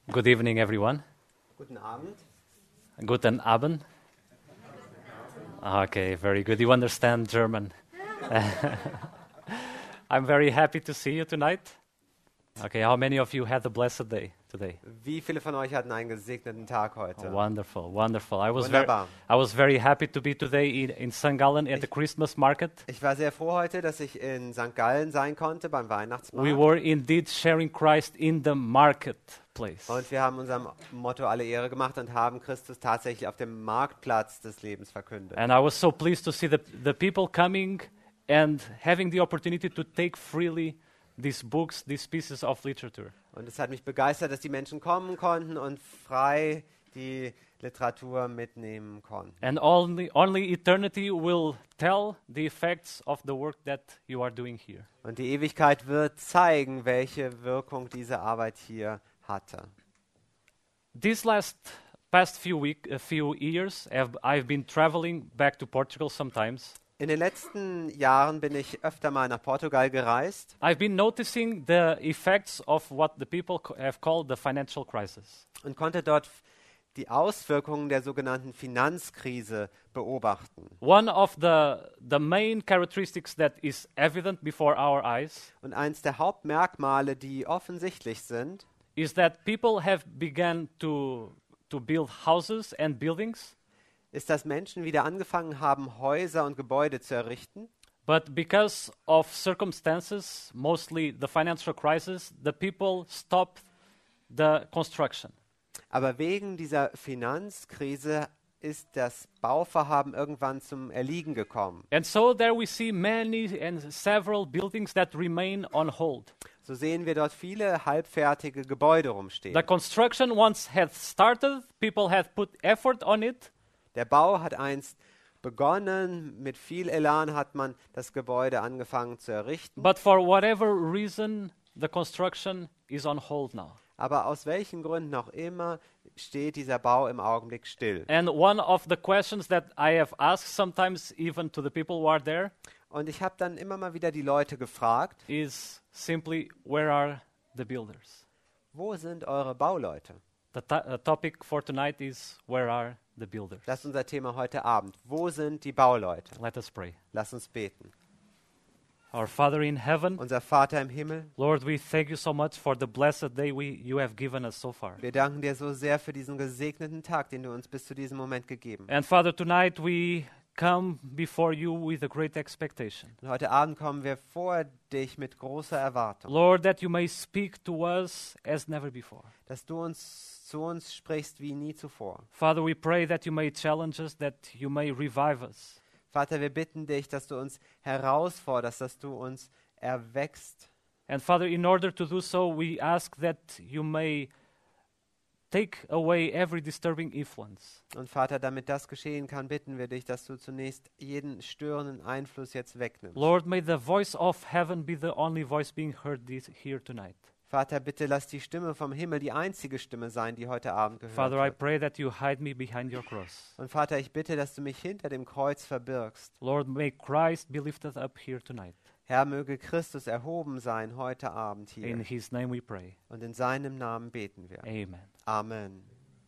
Good evening, everyone. Guten Abend. Guten Abend. Okay, very good. You understand German. I'm very happy to see you tonight. Okay, how many of you had a blessed day today? Wie viele von euch hatten einen gesegneten Tag heute? Oh, wonderful, wonderful. I Wunderbar. was very happy to be today in St. Gallen at the Christmas market. Ich war sehr froh heute, dass ich in St. Gallen sein konnte beim We Weihnachtsmarkt. were indeed sharing Christ in the marketplace. Und wir haben unserem Motto alle Ehre gemacht und haben Christus tatsächlich auf dem Marktplatz des Lebens verkündet. And I was so pleased to see the people coming and having the opportunity to take freely these books, these pieces of literature. Und es hat mich begeistert, dass die Menschen kommen konnten und frei die Literatur mitnehmen konnten. And only eternity will tell the effects of the work that you are doing here. Und die Ewigkeit wird zeigen, welche Wirkung diese Arbeit hier hatte. These past few years, I've been traveling back to Portugal sometimes. In den letzten Jahren bin ich öfter mal nach Portugal gereist I've been noticing the effects of what the people have called the financial crisis. und konnte dort die Auswirkungen der sogenannten Finanzkrise beobachten. One of the main characteristics that is evident before our eyes Und eines der Hauptmerkmale, die offensichtlich sind, is that people have begun to build houses and buildings, ist, dass Menschen wieder angefangen haben, Häuser und Gebäude zu errichten. but because of circumstances, mostly the financial crisis, the people stopped the construction. Aber wegen dieser Finanzkrise ist das Bauvorhaben irgendwann zum Erliegen gekommen. And so there we see many and several buildings that remain on hold. So sehen wir dort viele halbfertige Gebäude rumstehen. The construction once had started, people had put effort on it, Der Bau hat einst begonnen, mit viel Elan hat man das Gebäude angefangen zu errichten. but for whatever reason, the construction is on hold now. Aber aus welchen Gründen auch immer steht dieser Bau im Augenblick still. And one of the questions that I have asked sometimes even to the people who are there Und ich habe dann immer mal wieder die Leute gefragt, is simply, where are the builders? wo sind eure Bauleute? The topic for tonight is, where are the builders? Das ist unser Thema heute Abend. Wo sind die Bauleute? Let us pray. Lass uns beten. Our Father in heaven, Unser Vater im Himmel, Lord, we thank you so much for the blessed day you have given us so far. wir danken dir so sehr für diesen gesegneten Tag, den du uns bis zu diesem Moment gegeben hast. And Father, tonight we come before you with a great expectation. Und heute Abend kommen wir vor dich mit großer Erwartung, Lord, that you may speak to us as never before. dass du zu uns sprichst wie nie zuvor. Father, we pray that you may challenge us, that you may revive us. Vater, wir bitten dich, dass du uns herausforderst, dass du uns erwächst. And Father, in order to do so, we ask that you may take away every disturbing influence. Und Vater, damit das geschehen kann, bitten wir dich, dass du zunächst jeden störenden Einfluss jetzt wegnimmst. Lord, may the voice of heaven be the only voice being heard here tonight. Vater, bitte lass die Stimme vom Himmel die einzige Stimme sein, die heute Abend gehört Father, I wird. pray that you hide me behind your cross. Und Vater, ich bitte, dass du mich hinter dem Kreuz verbirgst. Lord, may Christ be lifted up here tonight. Herr, möge Christus erhoben sein heute Abend In hier. his name we pray. Und in seinem Namen beten wir. Amen. Amen.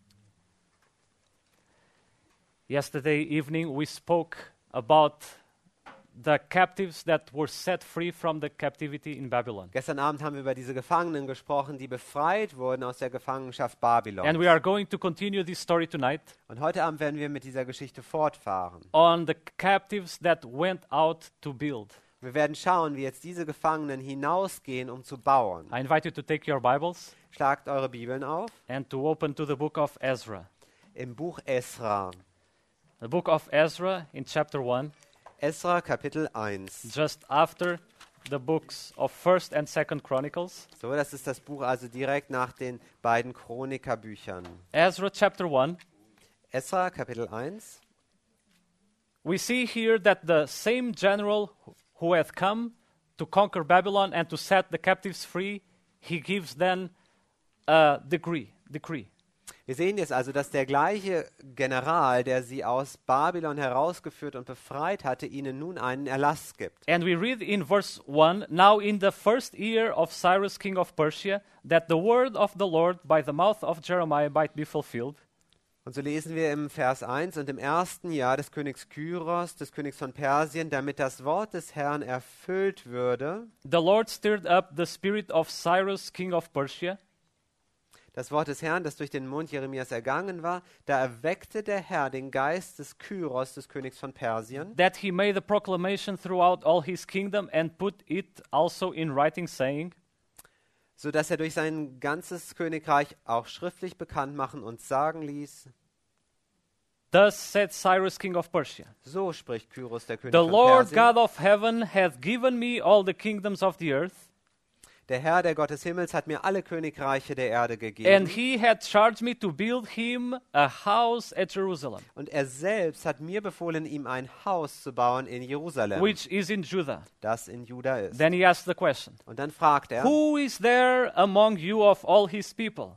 Yesterday evening we spoke about the captives that were set free from the captivity in Babylon. Gestern Abend haben wir über diese Gefangenen gesprochen, die befreit wurden aus der Gefangenschaft Babylon. And we are going to continue this story tonight Und heute Abend werden wir mit dieser Geschichte fortfahren. on the captives that went out to build. Wir werden schauen, wie jetzt diese Gefangenen hinausgehen, um zu bauen. I invite you to take your Bibles Schlagt eure Bibeln auf. and to open to the book of Ezra. Im Buch Esra. The book of Ezra in chapter 1, Esra Kapitel 1. just after the books of 1st and 2nd Chronicles. So, das ist das Buch also direkt nach den beiden Chronikerbüchern. Ezra chapter 1, Esra Kapitel 1. we see here that the same general who hath come to conquer Babylon and to set the captives free, he gives then a decree. Wir sehen jetzt also, dass der gleiche General, der sie aus Babylon herausgeführt und befreit hatte, ihnen nun einen Erlass gibt. And we read in verse 1, Now in the first year of Cyrus king of Persia, that the word of the Lord by the mouth of Jeremiah might be fulfilled. Und so lesen wir im Vers 1, und im ersten Jahr des Königs Kyros, des Königs von Persien, damit das Wort des Herrn erfüllt würde. The Lord stirred up the spirit of Cyrus king of Persia, Das Wort des Herrn, das durch den Mund Jeremias ergangen war, da erweckte der Herr den Geist des Kyros, des Königs von Persien, that he made a proclamation throughout all his kingdom and put it also in writing, saying, so dass er durch sein ganzes Königreich auch schriftlich bekannt machen und sagen ließ, Thus said Cyrus king of Persia, so spricht Kyros, der König The von Lord Persien, God of heaven hath given me all the kingdoms of the earth, der Herr, der Gott des Himmels, hat mir alle Königreiche der Erde and gegeben, he had charged me to build him a house at Jerusalem, und er selbst hat mir befohlen, ihm ein Haus zu bauen in Jerusalem, which is in Judah. das in Juda ist. Then he asked the question, Und dann fragt er, Who is there among you of all his people?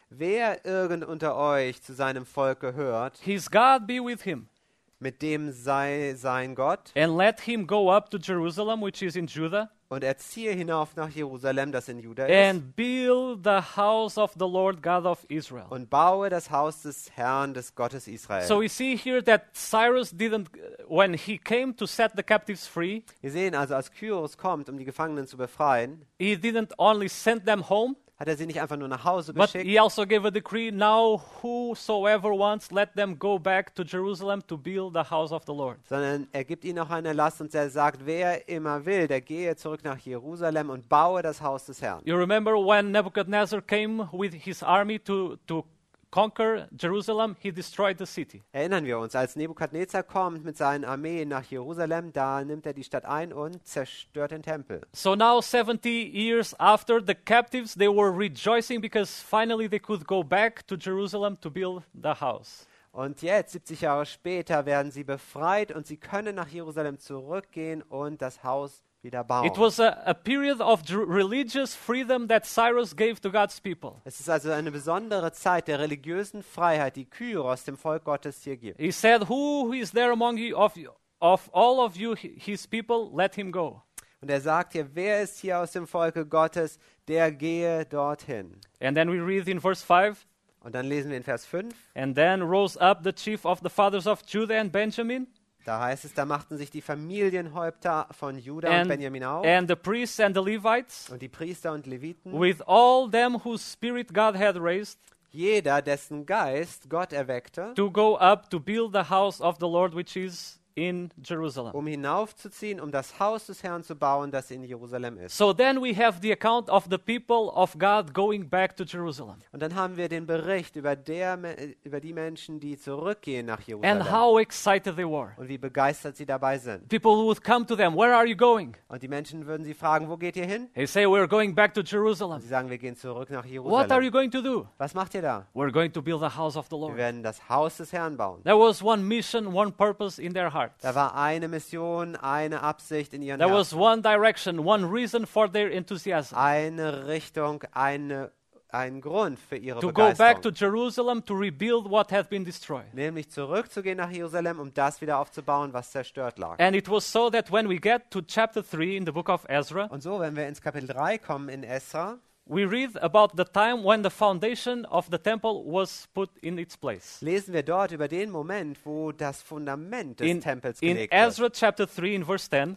wer irgend unter euch zu seinem Volk gehört, His God be with him, mit dem sei sein Gott, and let him go up to Jerusalem, which is in Judah, und er ziehe hinauf nach Jerusalem, das in Juda ist, and build the house of the Lord God of Israel. und baue das Haus des Herrn, des Gottes Israel. So we see here that Cyrus didn't, when he came to set the captives free, Wir sehen also, als Kyros kommt, um die Gefangenen zu befreien, he didn't only send them home, hat er sie nicht einfach nur nach Hause but geschickt, he also gave a decree, now whosoever wants, let them go back to Jerusalem to build the house of the Lord. sondern er gibt ihnen auch einen Erlass und er sagt, wer immer will, der gehe zurück nach Jerusalem und baue das Haus des Herrn. You remember when Nebuchadnezzar came with his army to conquer Jerusalem, he destroyed the city. Erinnern wir uns, als Nebukadnezar kommt mit seinen Armeen nach Jerusalem, da nimmt er die Stadt ein und zerstört den Tempel. So now 70 years after, the captives, they were rejoicing because finally they could go back to Jerusalem to build the house. Und jetzt, 70 Jahre später, werden sie befreit und sie können nach Jerusalem zurückgehen und das Haus wieder bauen. It was a period of religious freedom that Cyrus gave to God's people. Es ist also eine besondere Zeit der religiösen Freiheit, die Kyros dem Volk Gottes hier gibt. He said, Who is there among you of all of you, his people, let him go. Und er sagt hier, wer ist hier aus dem Volke Gottes, der gehe dorthin. And then we read in verse 5, Und dann lesen wir in Vers 5, And then rose up the chief of the fathers of Judah and Benjamin, da heißt es, da machten sich die Familienhäupter von Juda und Benjamin auf and the priests and the Levites, und die Priester und Leviten, with all them whose spirit God had raised, jeder, dessen Geist Gott erweckte, to go up to build the house of the Lord which is in Jerusalem. um hinaufzuziehen, um das Haus des Herrn zu bauen, das in Jerusalem ist. So then we have the account of the people of God going back to Jerusalem. Und dann haben wir den Bericht über die Menschen, die zurückgehen nach And Jerusalem how excited they were. und wie begeistert sie dabei sind. People would come to them, Where are you going? Und die Menschen würden sie fragen, wo geht ihr hin? They say, We're going back to Jerusalem. Sie sagen, wir gehen zurück nach What are you Jerusalem. going to do? Was macht ihr da? We're going to build the house of the Wir Lord. werden das Haus des Herrn bauen. There was one mission, one purpose in their hearts. Da war eine Mission, eine Absicht in ihren There was Herzen. one direction, one reason for their enthusiasm. Eine Richtung, ein Grund für ihre To go back to Begeisterung. Jerusalem to rebuild what had been destroyed. Nämlich zurückzugehen nach Jerusalem, um das wieder aufzubauen, was zerstört lag. And it was so that when we get to chapter 3 in the book of Ezra, Und so, wenn wir ins Kapitel 3 kommen in Esra, we read about the time when the foundation of the temple was put in its place. lesen wir dort über den Moment, wo das Fundament des Tempels In gelegt wird. Ezra chapter 3 in verse 10,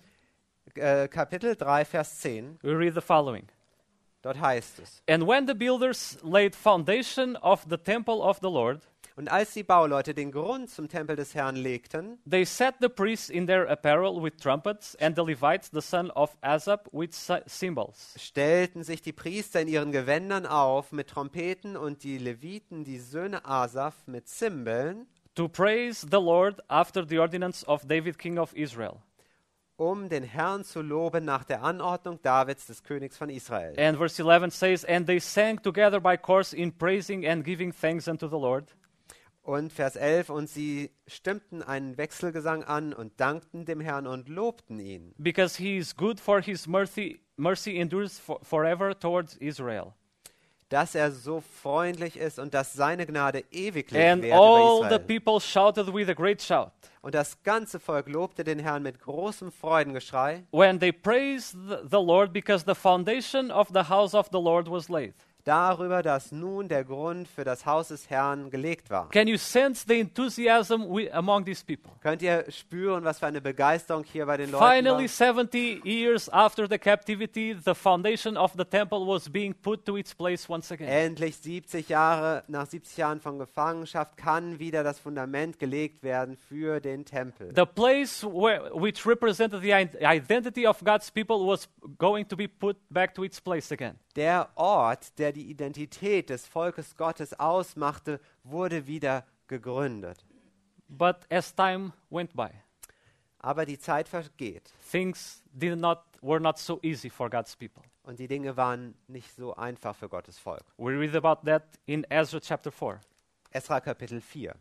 Kapitel 3, Vers 10, we read the following. dort heißt es: And when the builders laid foundation of the temple of the Lord, Und als die Bauleute den Grund zum Tempel des Herrn legten, they set the priests in their apparel with trumpets, and the Levites, the son of Asaph, with cymbals. stellten sich die Priester in ihren Gewändern auf mit Trompeten und die Leviten, die Söhne Asaph, mit Zimbeln, To praise the Lord after the ordinance of David, king of Israel. um den Herrn zu loben nach der Anordnung Davids, des Königs von Israel. And verse 11 says, And they sang together by course in praising and giving thanks unto the Lord. Und Vers 11, und sie stimmten einen Wechselgesang an und dankten dem Herrn und lobten ihn, Because he is good, for his mercy endures forever towards Israel. dass er so freundlich ist und dass seine Gnade ewiglich And währt über all the Israel. people shouted with a great shout Und das ganze Volk lobte den Herrn mit großem Freudengeschrei, when they praised the Lord because the foundation of the house of the Lord was laid. darüber, dass nun der Grund für das Haus des Herrn gelegt war. Can you sense the enthusiasm among these people? Könnt ihr spüren, was für eine Begeisterung hier bei den Leuten Finally, war? 70 years after the captivity, the foundation of the temple was being put to its place once again. Endlich nach 70 Jahren von Gefangenschaft kann wieder das Fundament gelegt werden für den Tempel. The place which represented the identity of God's people was going to be put back to its place again. Der Ort, der die Identität des Volkes Gottes ausmachte, wurde wieder gegründet. But as time went by, Aber die Zeit vergeht things were not so easy for God's people. und die Dinge waren nicht so einfach für Gottes Volk. We read about that in Ezra chapter 4. Esra Kapitel 4.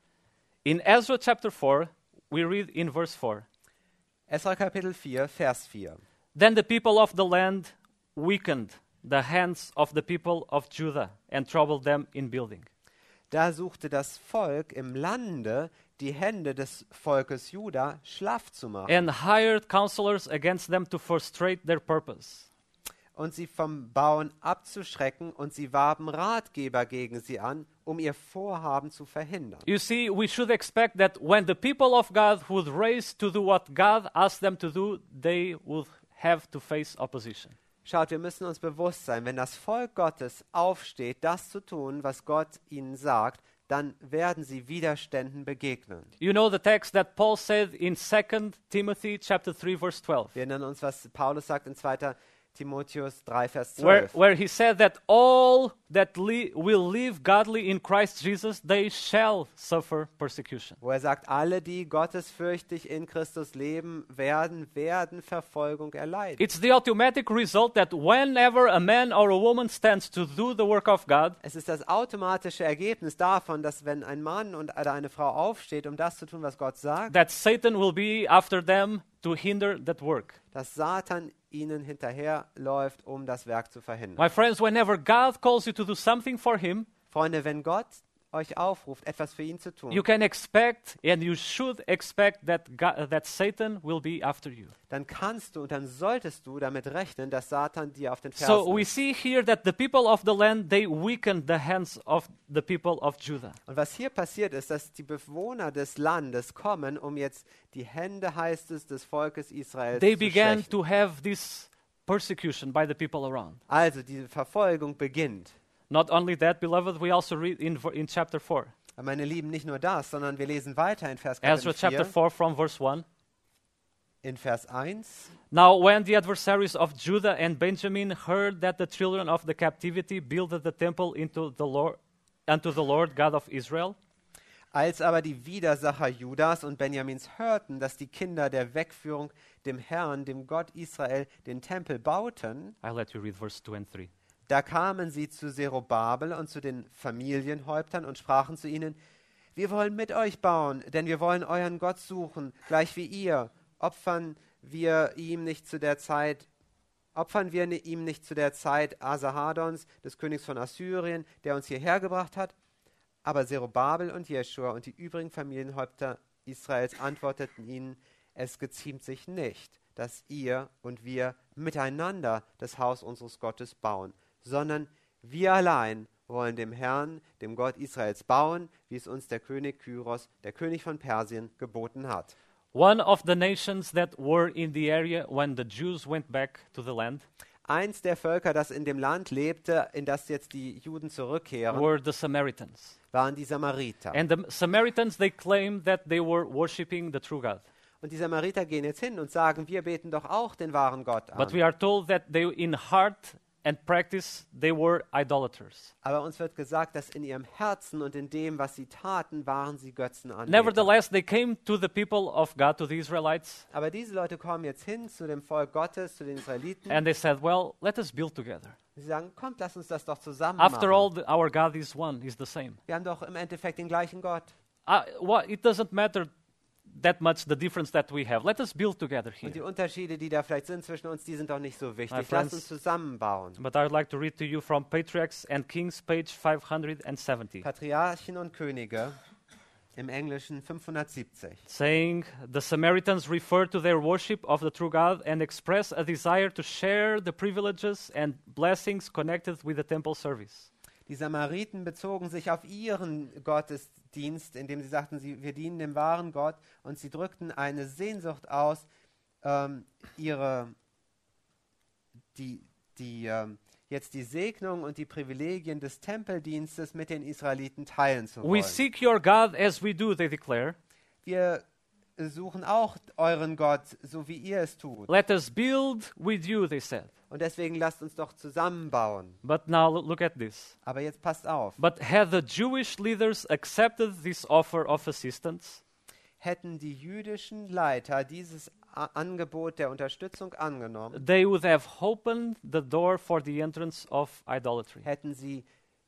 In Ezra chapter 4, we read in verse 4. Esra Kapitel 4, Vers 4. Then the people of the land weakened the hands of the people of Judah and troubled them in building. Da suchte das Volk im Lande, die Hände des Volkes Juda schlaff zu machen And hired counselors against them to frustrate their purpose. und sie vom Bauen abzuschrecken, und sie warben Ratgeber gegen sie an, um ihr Vorhaben zu verhindern. You see, we should expect that when the people of God would raise to do what God asked them to do, they would have to face opposition. Schaut, wir müssen uns bewusst sein, wenn das Volk Gottes aufsteht, das zu tun, was Gott ihnen sagt, dann werden sie Widerständen begegnen. You know the text that Paul said in 2 Timothy chapter 3 verse 12. Wir erinnern uns, was Paulus sagt in 2. Timotheus 3, Vers 12. Where he said that all that will live godly in Christ Jesus, they shall suffer persecution. Wo er sagt, alle, die gottesfürchtig in Christus leben, werden Verfolgung erleiden. It's the automatic result that whenever a man or a woman stands to do the work of God, Es ist das automatische Ergebnis davon, dass wenn ein Mann oder eine Frau aufsteht, um das zu tun, was Gott sagt, that Satan will be after them to hinder that work. dass Satan ihnen hinterherläuft, um das Werk zu verhindern. My friends, whenever God calls you to do something for him, Freunde, wenn Gott euch aufruft, etwas für ihn zu tun, you can expect and you should expect that that Satan will be after you. dann kannst du und dann solltest du damit rechnen, dass Satan dir auf den So Fersen we ist. see here that the people of the land, they weakened the hands of the people of Judah. Und was hier passiert ist, dass die Bewohner des Landes kommen, um jetzt die Hände, heißt es, des Volkes Israels They zu began schwächen. to have this persecution by the people around. Also diese Verfolgung beginnt. Not only that, beloved, we also read in chapter 4. Aber meine Lieben, nicht nur das, sondern wir lesen weiter in Vers Ezra chapter 4, 4 from verse 1. in Vers 1. Now when the adversaries of Judah and Benjamin heard that the children of the captivity builded the temple unto the Lord God of Israel, Als aber die Widersacher Judas und Benjamins hörten, dass die Kinder der Wegführung dem Herrn, dem Gott Israel, den Tempel bauten, I'll let you read verse 2 and 3. da kamen sie zu Zerubabel und zu den Familienhäuptern und sprachen zu ihnen: Wir wollen mit euch bauen, denn wir wollen euren Gott suchen, gleich wie ihr. Opfern wir ihm nicht zu der Zeit Asarhadons, des Königs von Assyrien, der uns hierher gebracht hat? Aber Zerubabel und Jeschua und die übrigen Familienhäupter Israels antworteten ihnen: Es geziemt sich nicht, dass ihr und wir miteinander das Haus unseres Gottes bauen, sondern wir allein wollen dem Herrn, dem Gott Israels, bauen, wie es uns der König Kyros, der König von Persien, geboten hat. One of the nations that were in the area when the Jews went back to the land Eins der Völker, das in dem Land lebte, in das jetzt die Juden zurückkehren, were the Samaritans. waren die Samariter. And the Samaritans, they claimed that they were worshiping the true God. Und die Samariter gehen jetzt hin und sagen: Wir beten doch auch den wahren Gott But we an. are told that they in heart and practice, they were idolaters. Aber uns wird gesagt, dass in ihrem Herzen und in dem, was sie taten, waren sie Götzenanbeter. Nevertheless, they came to the people of God, to the Israelites, Aber diese Leute kommen jetzt hin zu dem Volk Gottes, zu den Israeliten. and they said, well, let us build together. Sie sagen: Kommt, lass uns das doch zusammen After machen. all, our God is one, is the same. Wir haben doch im Endeffekt den gleichen Gott. It doesn't matter that much the difference that we have. Let us build together Und die here. Unterschiede, die da vielleicht sind zwischen uns, die sind doch nicht so wichtig. Lass friends, uns zusammenbauen. But I would like to read to you from Patriarchs and Kings, page 570, Patriarchen und Könige im Englischen 570. saying, the Samaritans refer to their worship of the true God and express a desire to share the privileges and blessings connected with the temple service. Die Samariten bezogen sich auf ihren Gottesdienst, indem sie sagten, wir dienen dem wahren Gott, und sie drückten eine Sehnsucht aus, jetzt die Segnung und die Privilegien des Tempeldienstes mit den Israeliten teilen zu We wollen. seek your God as we do, they declare. Wir suchen auch euren Gott, so wie ihr es tut. Let us build with you, they said. Und deswegen lasst uns doch zusammenbauen. But now look at this. Aber jetzt passt auf. But had the Jewish leaders accepted this offer of assistance, Hätten die jüdischen Leiter dieses Angebot der Unterstützung angenommen, they would have opened the door for the entrance of idolatry. hätten sie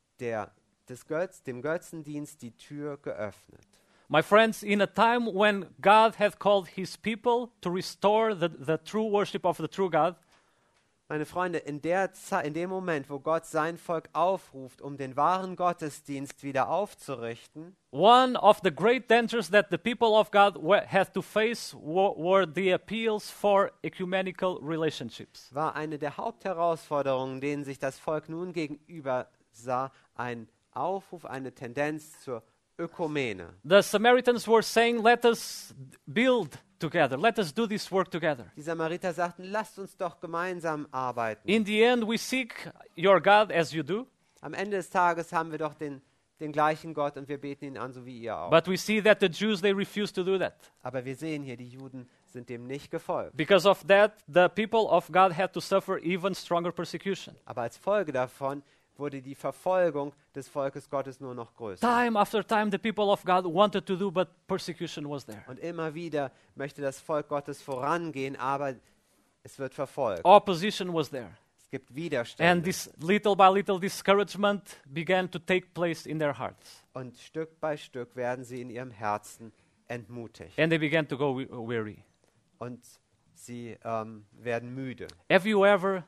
dem Götzendienst die Tür geöffnet. My friends, in a time when God had called his people to restore the true worship of the true God, Meine Freunde, in dem Moment, wo Gott sein Volk aufruft, um den wahren Gottesdienst wieder aufzurichten, one of the great dangers that the people of God had to face were the appeals for ecumenical relationships. war eine der Hauptherausforderungen, denen sich das Volk nun gegenüber sah, ein Aufruf, eine Tendenz zur Ökumene. The Samaritans were saying, let us build together, let us do this work together. Die Samariter sagten, lasst uns doch gemeinsam arbeiten. In the end, we seek your God as you do, Am Ende des Tages haben wir doch den gleichen Gott und wir beten ihn an, so wie ihr auch. but we see that the Jews, they refuse to do that. Aber wir sehen hier, die Juden sind dem nicht gefolgt. Because of that, the people of God had to suffer even stronger persecution. Aber als Folge davon wurde die Verfolgung des Volkes Gottes nur noch größer. Time after time, the people of God wanted to do, but persecution was there. Und immer wieder möchte das Volk Gottes vorangehen, aber es wird verfolgt. Opposition was there. Es gibt And Widerstände. this little by little discouragement began to take place in their hearts. Und Stück bei Stück werden sie in ihrem Herzen entmutigt. And they began to go weary. Und sie werden müde. Have you ever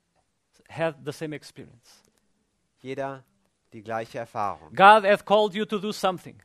had the same experience? Jeder die gleiche Erfahrung. God hath called you to do something.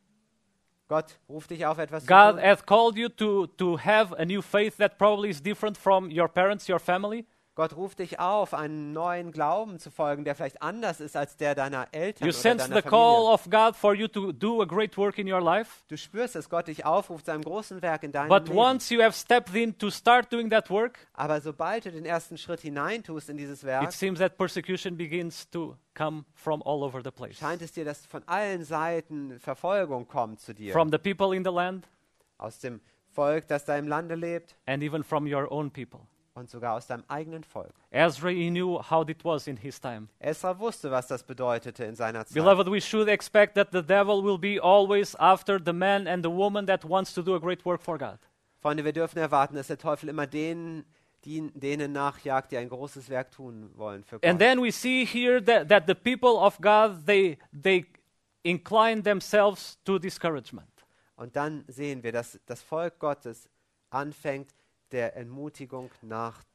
Gott ruft dich auf, etwas zu God tun. hath called you to have a new faith that probably is different from your parents, your family. Gott ruft dich auf, einen neuen Glauben zu folgen, der vielleicht anders ist als der deiner Eltern You oder sense deiner the call Familie. of God for you to do a great work in your life. Du spürst, dass Gott dich aufruft zu einem großen Werk in deinem But Leben. once you have stepped in to start doing that work, Aber sobald du den ersten Schritt hineintust in dieses it Werk, seems that persecution begins to come from all over the place. scheint es dir, dass von allen Seiten Verfolgung kommt zu dir. From the people in the land Aus dem Volk, das da im Lande lebt and even from your own people. und sogar aus deinem eigenen Volk. Ezra, he knew how it was in his time. Esra wusste, was das bedeutete in seiner Zeit. Beloved, we should expect that the devil will be always after the man and the woman that wants to do a great work for God. Freunde, wir dürfen erwarten, dass der Teufel immer denen nachjagt, die ein großes Werk tun wollen für And Gott. then we see here that the people of God, they incline themselves to discouragement. Und dann sehen wir, dass das Volk Gottes anfängt, der Entmutigung We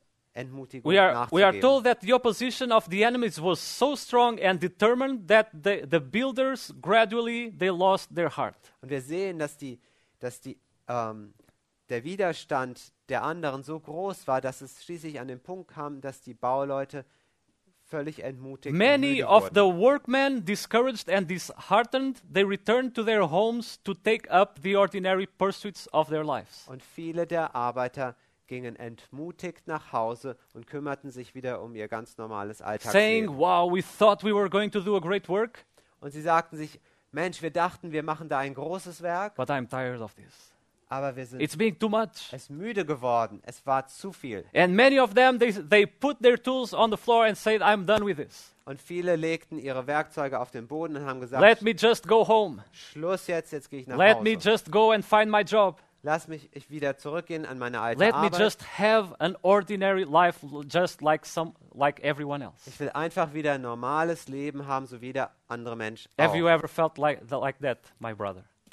are nachzugeben. told that the opposition of the enemies was so strong and determined that the builders gradually they lost their heart. Und wir sehen, dass der Widerstand der anderen so groß war, dass es schließlich an den Punkt kam, dass die Bauleute völlig entmutigt und Many müde of the wurden. workmen, discouraged and disheartened, they returned to their homes to take up the ordinary pursuits of their lives. Und viele der Arbeiter gingen entmutigt nach Hause und kümmerten sich wieder um ihr ganz normales Saying, Alltagsleben. wow, we thought we were going to do a great work, Und sie sagten sich, Mensch, wir dachten, wir machen da ein großes Werk, but I'm tired of this. aber wir sind It's being too much. müde geworden. Es war zu viel. And many of them, they put their tools on the floor and said, I'm done with this. Und viele legten ihre Werkzeuge auf den Boden und haben gesagt, Let me just go home. Schluss jetzt gehe ich nach Let me Hause. just go and find my job. Lass mich wieder zurückgehen an meine alte Let me Arbeit. just have an ordinary life just like everyone else. Ich will einfach wieder ein normales Leben haben, so wie der andere Mensch Have you auch. ever felt like that, my brother?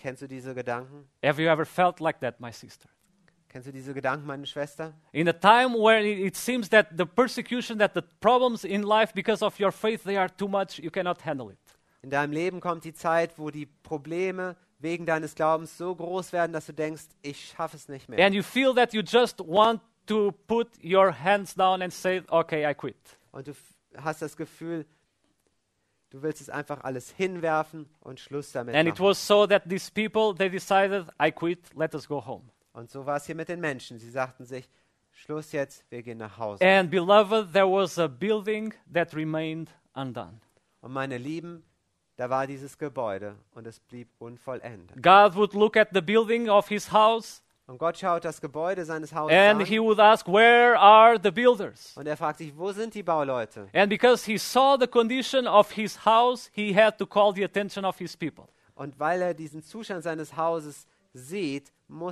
Kennst du diese Gedanken? Have you ever felt like that, my sister? Kennst du diese Gedanken, meine Schwester? In a time where it seems that the persecution, that the problems in life because of your faith, they are too much, you cannot handle it. In deinem Leben kommt die Zeit, wo die Probleme wegen deines Glaubens so groß werden, dass du denkst, ich schaffe es nicht mehr. And you feel that you just want to put your hands down and say, okay, I quit. Und du hast das Gefühl, du willst es einfach alles hinwerfen und Schluss damit And it machen. was so that these people, they decided, I quit, let us go home. Und so war es hier mit den Menschen. Sie sagten sich, Schluss jetzt, wir gehen nach Hause. And beloved, there was a building that remained undone. Und meine Lieben, da war dieses Gebäude und es blieb unvollendet. God would look at the building of his house Und Gott schaut das Gebäude seines Hauses and he an would ask, where are the builders? und er fragt sich, wo sind die Bauleute? And because he saw the condition of his house, he had to call the attention of his people. Und weil er diesen Zustand seines Hauses sieht,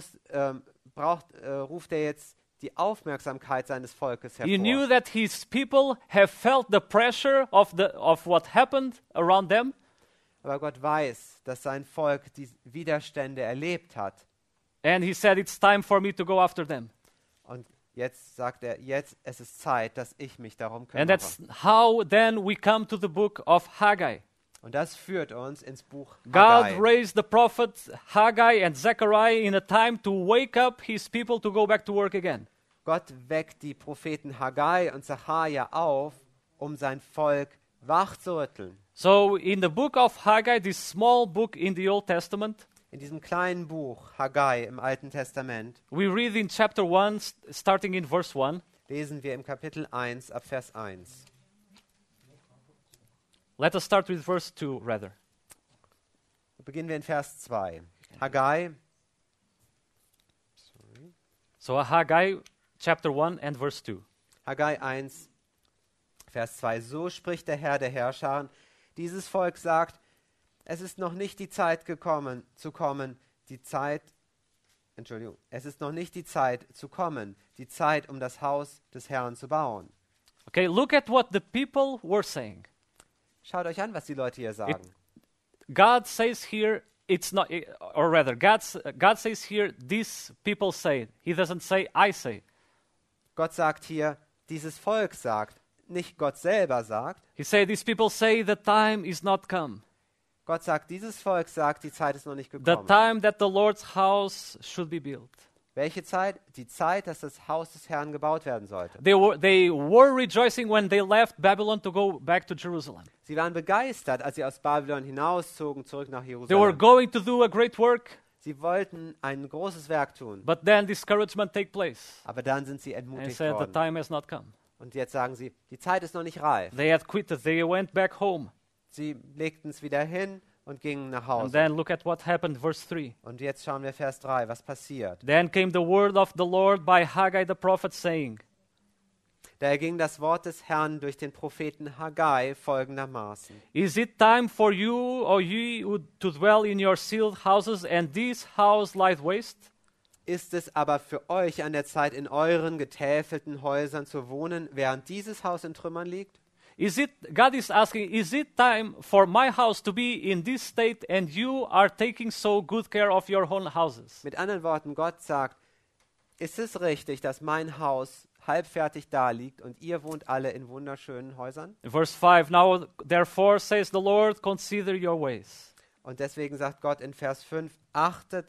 ruft er jetzt die Aufmerksamkeit seines Volkes He knew hervor. that his people have felt the pressure of what happened around them. Aber Gott weiß, dass sein Volk die Widerstände erlebt hat. And he said, it's time for me to go after them. Und jetzt sagt er, jetzt es ist Zeit, dass ich mich darum And kümmere. that's how then we come to the book of Haggai. Und das führt uns ins Buch God Haggai. raised the prophets Haggai and Zechariah in a time to wake up his people to go back to work again. Gott weckt die Propheten Haggai und Zacharia auf, um sein Volk wachzurütteln. So in the book of Haggai, this small book in the Old Testament, In diesem kleinen Buch Haggai im Alten Testament we read in chapter 1, starting in verse 1. lesen wir im Kapitel 1 ab Vers 1. Let us start with verse 2, rather. Beginnen wir in Vers 2. Haggai, So Haggai, chapter 1 and verse 2. Haggai 1, Vers 2. So spricht der Herr der Herrscher. Dieses Volk sagt, es ist noch nicht die Zeit es ist noch nicht die Zeit zu kommen, die Zeit, um das Haus des Herrn zu bauen. Okay, look at what the people were saying. Schaut euch an, was die Leute hier sagen. God says here, it's not, or rather, God says here, these people say. He doesn't say, I say. Gott sagt hier, dieses Volk sagt, nicht Gott selber sagt. He said, these people say the time is not come. Gott sagt, dieses Volk sagt, die Zeit ist noch nicht The gekommen. time that the Lord's house should be built. Welche Zeit? Die Zeit, dass das Haus des Herrn gebaut werden sollte. They were rejoicing when they left Babylon to go back to Jerusalem. Sie waren begeistert, als sie aus Babylon hinauszogen, zurück nach They were Jerusalem. going to do a great work, Sie wollten ein großes Werk tun, but then discouragement take place. aber dann sind sie And entmutigt said, the worden. time has not come. Und jetzt sagen sie, die Zeit ist noch nicht reif. They had quitted. They went back home. Sie legten es wieder hin und gingen nach And Hause. then look at what happened, verse 3. Und jetzt schauen wir Vers 3, was passiert. Then came the word of the Lord by Haggai the prophet, saying, Da erging das Wort des Herrn durch den Propheten Haggai folgendermaßen. Is it time for you, O ye, to dwell in your sealed houses, and this house lieth waste? Ist es aber für euch an der Zeit, in euren getäfelten Häusern zu wohnen, während dieses Haus in Trümmern liegt? God is asking, is it time for my house to be in this state, and you are taking so good care of your own houses? Mit anderen Worten, Gott sagt, ist es richtig, dass mein Haus halbfertig da liegt und ihr wohnt alle in wunderschönen Häusern? Verse 5, now therefore says the Lord, consider your ways. Und deswegen sagt Gott in Vers 5, achtet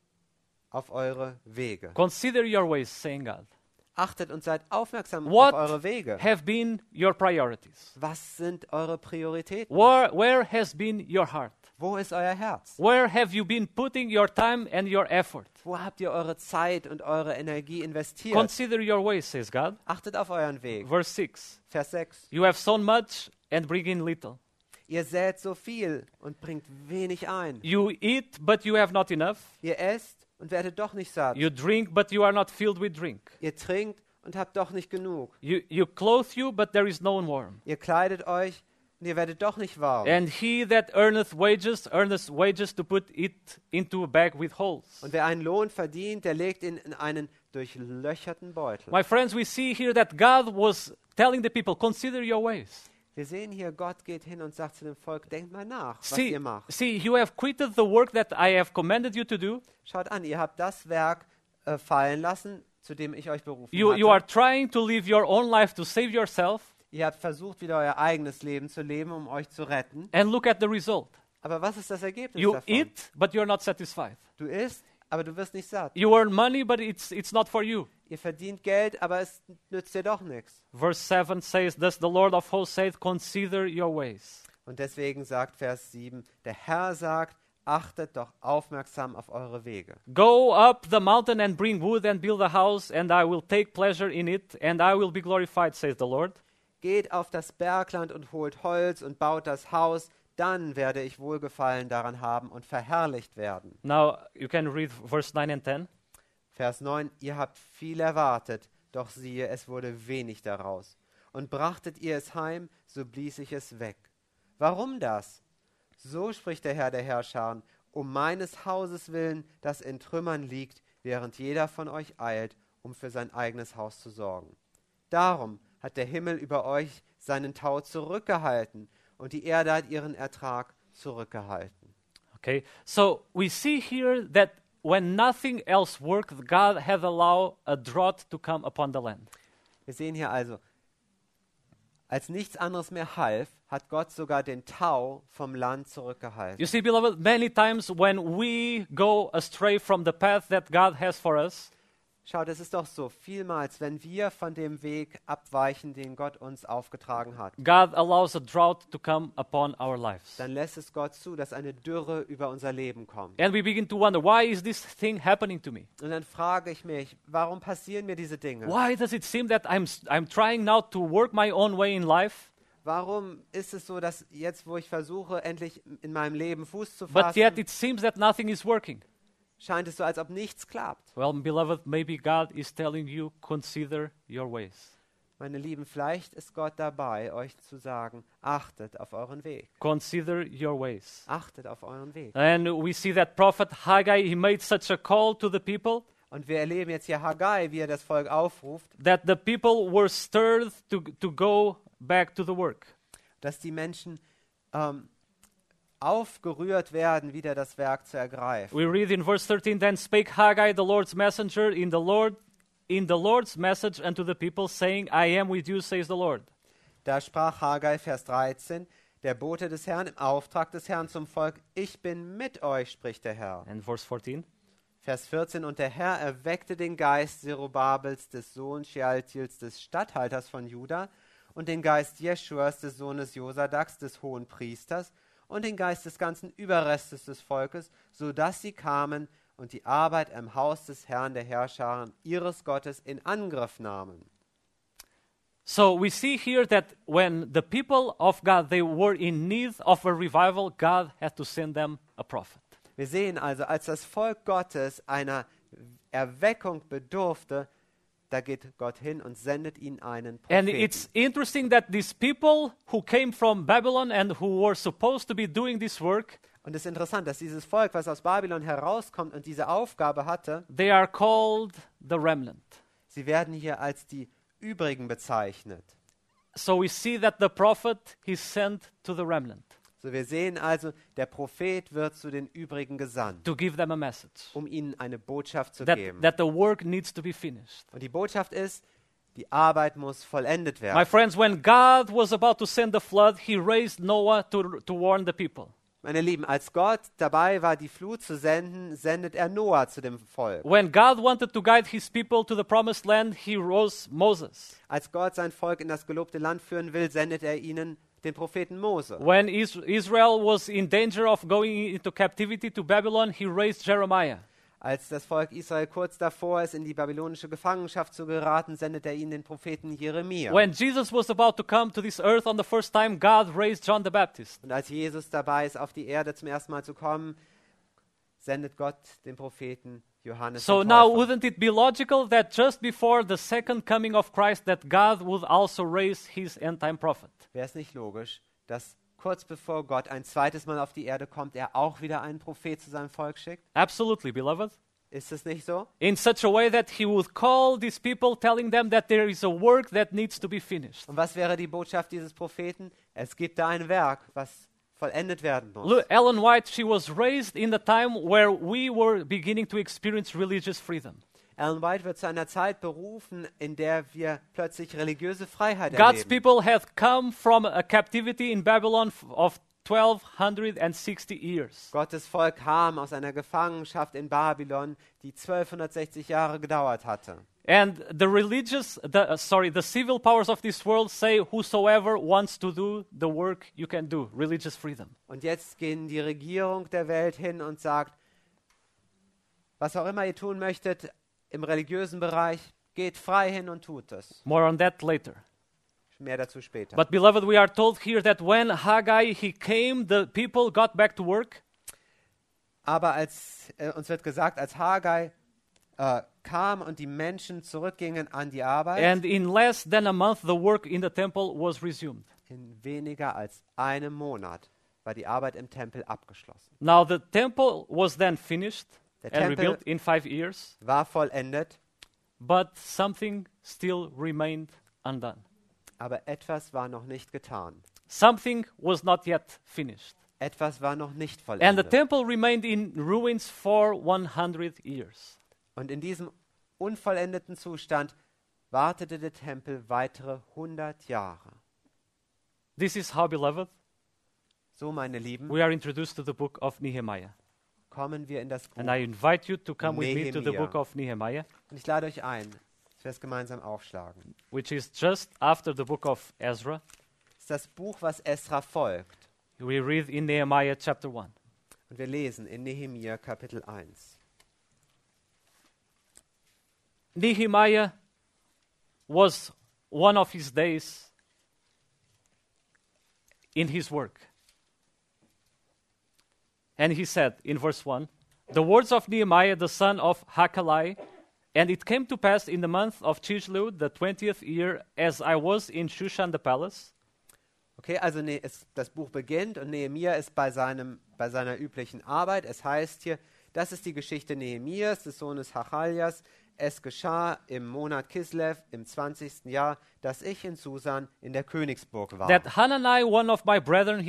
auf eure Wege. Consider your ways, saying God. Achtet und seid aufmerksam What auf eure Wege. have been your priorities? Was sind eure Prioritäten? Where has been your heart? Wo ist euer Herz? Where have you been putting your time and your effort? Wo habt ihr eure Zeit und eure Energie investiert? Consider your ways, says God. Achtet auf euren Weg. Verse 6, Vers 6. you have sown much and bring in little. Ihr sät so viel und bringt wenig ein. You eat, but you have not enough. Ihr esst und werdet doch nicht satt. You drink, but you are not filled with drink. Ihr trinkt und habt doch nicht genug. You clothe you, but there is no warmth. Ihr kleidet euch und ihr werdet doch nicht warm. And he that earneth wages to put it into a bag with holes. Und wer einen Lohn verdient, der legt ihn in einen durchlöcherten Beutel. My friends, we see here that God was telling the people, consider your ways. Wir sehen hier, Gott geht hin und sagt zu dem Volk, denkt mal nach, was ihr macht. See, you have quitted the work that I have commanded you to do. Schaut an, ihr habt das Werk fallen lassen, zu dem ich euch berufen You are hatte. trying to live your own life to save yourself. Ihr habt versucht, wieder euer eigenes Leben zu leben, um euch zu retten. And look at the result. Aber was ist das Ergebnis You davon? eat, but you're not satisfied. Du isst, aber du wirst nicht satt. You earn money, but it's not for you. Ihr verdient Geld, aber es nützt dir doch nichts. Verse 7 says, thus the Lord of hosts saith, consider your ways. Und deswegen sagt Vers 7, der Herr sagt, achtet doch aufmerksam auf eure Wege. Go up the mountain and bring wood and build a house, and I will take pleasure in it, and I will be glorified, says the Lord. Geht auf das Bergland und holt Holz und baut das Haus, dann werde ich Wohlgefallen daran haben und verherrlicht werden. Now you can read verse 9 and 10. Vers 9, ihr habt viel erwartet, doch siehe, es wurde wenig daraus. Und brachtet ihr es heim, so blies ich es weg. Warum das? So spricht der Herr der Herrscher, um meines Hauses willen, das in Trümmern liegt, während jeder von euch eilt, um für sein eigenes Haus zu sorgen. Darum hat der Himmel über euch seinen Tau zurückgehalten und die Erde hat ihren Ertrag zurückgehalten. Okay, so we see here that when nothing else worked, God had allowed a drought to come upon the land. Wir sehen hier also, als nichts anderes mehr half, hat Gott sogar den Tau vom Land zurückgehalten. You see, beloved, many times when we go astray from the path that God has for us, Schaut, es ist doch so, vielmals, wenn wir von dem Weg abweichen, den Gott uns aufgetragen hat, God allows a drought to come upon our lives. dann lässt es Gott zu, dass eine Dürre über unser Leben kommt. And we begin to wonder, why is this thing happening to me? Und dann frage ich mich, warum passieren mir diese Dinge? Why does it seem that I'm trying now to work my own way in life, Warum ist es so, dass jetzt, wo ich versuche, endlich in meinem Leben Fuß zu but yet fassen, it seems that nothing is working? scheint es so, als ob nichts klappt? Well, beloved, maybe God is telling you, consider your ways. Meine Lieben, vielleicht ist Gott dabei, euch zu sagen, achtet auf euren Weg. Consider your ways. Achtet auf euren Weg. And we see that prophet Haggai, he made such a call to the people Und wir erleben jetzt hier Haggai, wie er das Volk aufruft, that the people were stirred to go back to the work. dass die Menschen aufgerührt werden, wieder das Werk zu ergreifen. We read in verse 13, then spake Haggai, the Lord's messenger, in the Lord's message unto the people, saying, I am with you, says the Lord. Da sprach Haggai, Vers 13, der Bote des Herrn im Auftrag des Herrn zum Volk, ich bin mit euch, spricht der Herr. And verse 14, Vers 14, und der Herr erweckte den Geist Zerubabels, des Sohns Shealtiels, des Statthalters von Juda, und den Geist Jeschuas, des Sohnes Josadaks, des Hohenpriesters, und den Geist des ganzen Überrestes des Volkes, so dass sie kamen und die Arbeit im Haus des Herrn der Herrscher ihres Gottes in Angriff nahmen. So we see here that when the people of God, they were in need of a revival, God had to send them a prophet. Wir sehen also, als das Volk Gottes einer Erweckung bedurfte, da geht Gott hin und sendet ihnen einen And Propheten. it's interesting that these people who came from Babylon and who were supposed to be doing this work, Und es ist interessant, dass dieses Volk, was aus Babylon herauskommt und diese Aufgabe hatte, they are called the remnant. sie werden hier als die Übrigen bezeichnet. So we see that the prophet is sent to the remnant So, wir sehen also, der Prophet wird zu den Übrigen gesandt, to give them a message um ihnen eine Botschaft zu that, geben. that the work needs to be finished. Und die Botschaft ist, die Arbeit muss vollendet My werden. friends, when God was about to send the flood, he raised Noah to warn the people. Meine Lieben, als Gott dabei war, die Flut zu senden, sendet er Noah zu dem Volk. When God wanted to guide his people to the promised land, he rose Moses. Als Gott sein Volk in das gelobte Land führen will, sendet er ihnen den Propheten Mose. When Israel was in danger of going into captivity to Babylon, he raised Jeremiah. Als das Volk Israel kurz davor ist, in die babylonische Gefangenschaft zu geraten, sendet er ihnen den Propheten Jeremia. When Jesus was about to come to this earth on the first time, God raised John the Baptist. Und als Jesus dabei ist, auf die Erde zum ersten Mal zu kommen, sendet Gott den Propheten Johannes So den now, Täufer. wouldn't it be logical that just before the second coming of Christ, that God would also raise his end-time prophet? Wäre es nicht logisch, dass kurz bevor Gott ein zweites Mal auf die Erde kommt, er auch wieder einen Prophet zu seinem Volk schickt? Absolutely, beloved. Ist es nicht so? In such a way that he would call these people, telling them that there is a work that needs to be finished. Und was wäre die Botschaft dieses Propheten? Es gibt da ein Werk, was vollendet werden muss. Ellen White, she was raised in the time where we were beginning to experience religious freedom. Ellen White wird zu einer Zeit berufen, in der wir plötzlich religiöse Freiheit God's erleben. people have come from a captivity in Babylon of 1260 years. Gottes Volk kam aus einer Gefangenschaft in Babylon, die 1260 Jahre gedauert hatte. And the civil powers of this world say, whosoever wants to do the work you can do, religious freedom. Und jetzt gehen die Regierung der Welt hin und sagt, was auch immer ihr tun möchtet im religiösen Bereich, geht frei hin und tut es. More on that later. Mehr dazu später. But beloved, we are told here that when Haggai he came, the people got back to work. Aber uns wird gesagt, als Haggai kam und die Menschen zurückgingen an die Arbeit, And in less than a month, the work in the temple was resumed. in weniger als einem Monat war die Arbeit im Tempel abgeschlossen. Now the temple was then finished Der and Tempel rebuilt in 5 years, war vollendet, but something still remained undone. aber etwas war noch nicht getan. Something was not yet finished. Etwas war noch nicht And the vollendet. temple remained in ruins for 100 years. Und in diesem unvollendeten Zustand wartete der Tempel weitere 100 Jahre. This is how, beloved, So, meine Lieben, we are introduced to the book of Nehemiah. kommen wir in das Buch. And I invite you to come with me to the Nehemiah. book of Nehemiah, Und ich lade euch ein, dass wir es gemeinsam aufschlagen. which is just after the book of Ezra. Das ist das Buch, was Esra folgt. We read in Nehemiah chapter 1. Und wir lesen in Nehemia Kapitel 1. Nehemiah was one of his days in his work. And he said in verse 1, the words of Nehemiah the son of Hakaliah, and it came to pass in the month of Chislev, the 20th year, as I was in Shushan the palace. Okay, also das Buch beginnt und Nehemia ist bei seiner üblichen Arbeit. Es heißt hier, das ist die Geschichte Nehemias, des Sohnes Hachaljas. Es geschah im Monat Kislev im 20. Jahr, dass ich in Susan in der Königsburg war. That Hanani, one of my brethren,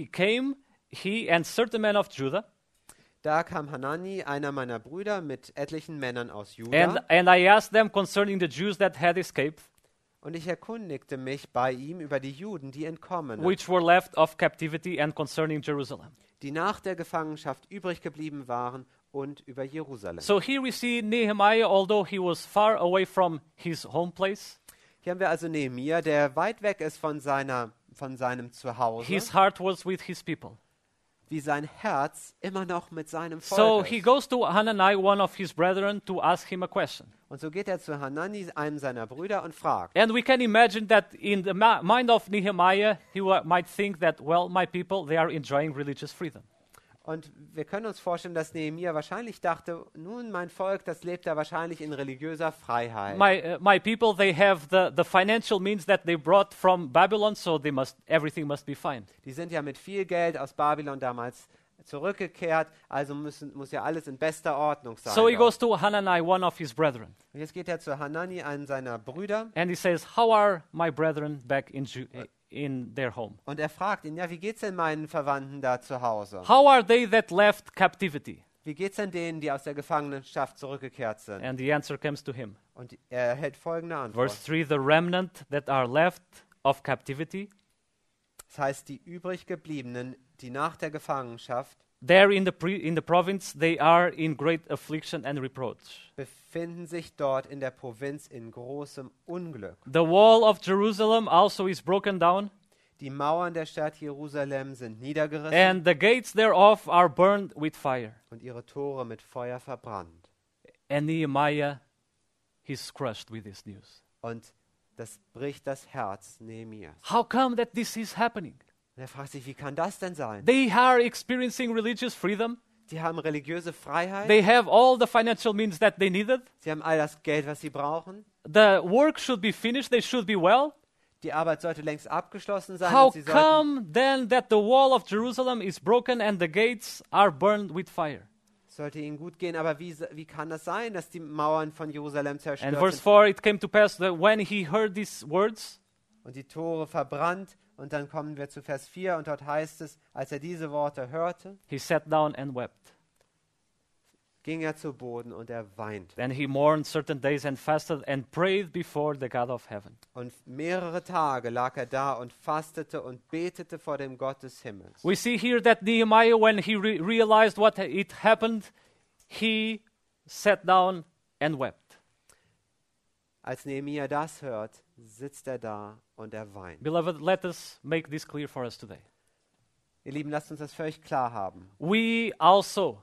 he and certain men of Judah, Da kam Hanani, einer meiner Brüder, mit etlichen Männern aus and Juda. I asked them concerning the Jews that had escaped, Und ich erkundigte mich bei ihm über die Juden, die entkommen, which were left of captivity, and concerning Jerusalem. die nach der Gefangenschaft übrig geblieben waren, und über Jerusalem. So here we see Nehemiah, although he was far away from his home place, Hier haben wir also Nehemia, der weit weg ist von seinem Zuhause, his heart was with his people. wie sein Herz immer noch mit seinem So Volk he ist. goes to Hanani, one of his brethren, to ask him a question. Und so geht er zu Hanani, einem seiner Brüder, und fragt. And we can imagine that in the mind of Nehemiah, he might think that, well, my people, they are enjoying religious freedom. Und wir können uns vorstellen, dass Nehemia wahrscheinlich dachte, nun mein Volk, das lebt da wahrscheinlich in religiöser Freiheit. My people, they have the financial means that they brought from Babylon, so everything must be fine. Die sind ja mit viel Geld aus Babylon damals zurückgekehrt, also muss ja alles in bester Ordnung sein. So he dort. goes to Hanani, one of his brethren, Und jetzt geht er zu Hanani, einem seiner Brüder, and he says, how are my brethren back in their home? und er fragt ihn, ja, wie geht's denn meinen Verwandten da zu Hause? How are they that left captivity? Wie geht's denn denen, die aus der Gefangenschaft zurückgekehrt sind? And the answer comes to him. Und er erhält folgende Antwort. Verse 3, the remnant that are left of captivity, Das heißt, die übrig gebliebenen, die nach der Gefangenschaft there in the province, they are in great affliction and reproach. befinden sich dort in der Provinz in großem Unglück. The wall of Jerusalem also is broken down, Die Mauern der Stadt Jerusalem sind niedergerissen and the gates thereof are burned with fire. und ihre Tore mit Feuer verbrannt. And Nehemiah, he's crushed with this news. Und das bricht das Herz Nehemias. How come that this is happening? Und er fragt sich, wie kann das denn sein? They are experiencing religious freedom. Die haben religiöse Freiheit, They have all the financial means that they needed. sie haben all das Geld, was sie brauchen. The work should be finished. They should be well. Die Arbeit sollte längst abgeschlossen sein. How Und sie sollten, come then that the wall of Jerusalem is broken and the gates are burned with fire? sollte ihnen gut gehen, aber wie kann das sein, dass die Mauern von Jerusalem And zerstört verse sind 4, it came to pass that when he heard these words, und die Tore verbrannt? Und dann kommen wir zu Vers 4 und dort heißt es, als er diese Worte hörte, he sat down and wept. ging er zu Boden und er weinte. Then he mourned certain days and fasted and prayed before the God of heaven. Und mehrere Tage lag er da und fastete und betete vor dem Gott des Himmels. We see here that Nehemiah, when he realized what it happened, he sat down and wept. Als Nehemia das hört, sitzt er da und er weint. Beloved, let us make this clear for us today. Ihr Lieben, lasst uns das völlig klar haben. We also,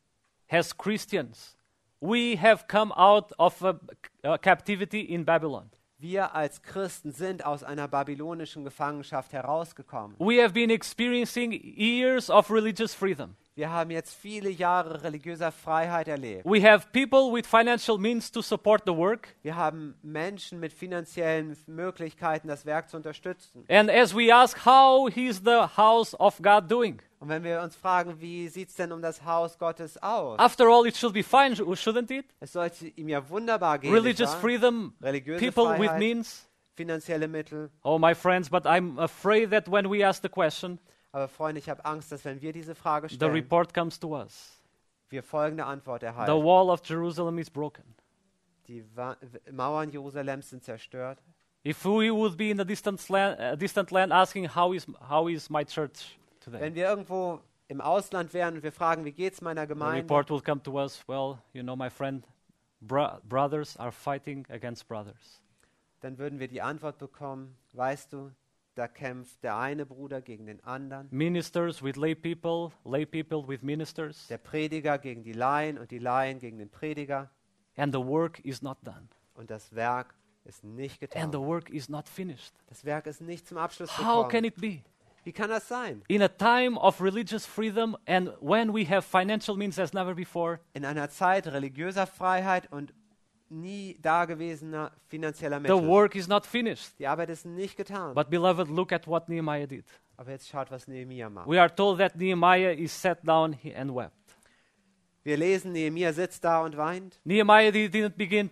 as Christians, we have come out of a captivity in Babylon. Wir als Christen sind aus einer babylonischen Gefangenschaft herausgekommen. We have been experiencing years of religious freedom. Wir haben jetzt viele Jahre religiöser Freiheit erlebt. We have people with financial means to support the work. Wir haben Menschen mit finanziellen Möglichkeiten, das Werk zu unterstützen. And as we ask, how is the house of God doing? Und wenn wir uns fragen, wie sieht es denn um das Haus Gottes aus? After all, it should be fine, shouldn't it? Es sollte ihm ja wunderbar gehen. Religious nicht wahr? freedom, Religiöse people with Freiheit, means. finanzielle Mittel. Oh, my friends, but I'm afraid that when we ask the question, Aber Freunde, ich habe Angst, dass wenn wir diese Frage the stellen, report comes to us. wir folgende Antwort The erhalten. wall of Jerusalem is broken. Die Mauern Jerusalems sind zerstört. If we would be in a distant land asking, how is my church today? Wenn wir irgendwo im Ausland wären und wir fragen, wie geht's meiner The Gemeinde, report will come to us, well, you know, my friend, brothers are fighting against brothers. dann würden wir die Antwort bekommen, weißt du, da kämpft der eine Bruder gegen den anderen, Ministers with lay people with ministers, der Prediger gegen die Laien und die Laien gegen den Prediger and the work is not done. und das Werk ist nicht And the getan. work is not finished. Das Werk ist nicht zum Abschluss How can gekommen. it be? Wie kann das sein? In a time of religious freedom and when we have financial means as never before, In einer Zeit religiöser Freiheit und nie dagewesener finanzieller the Mittel. work is not finished. Die Arbeit ist nicht getan. But beloved, look at what Nehemiah did. Aber jetzt schaut, was Nehemia macht. We are told that Nehemiah is sat down and wept. Wir lesen, Nehemia sitzt da und weint. Nehemiah didn't begin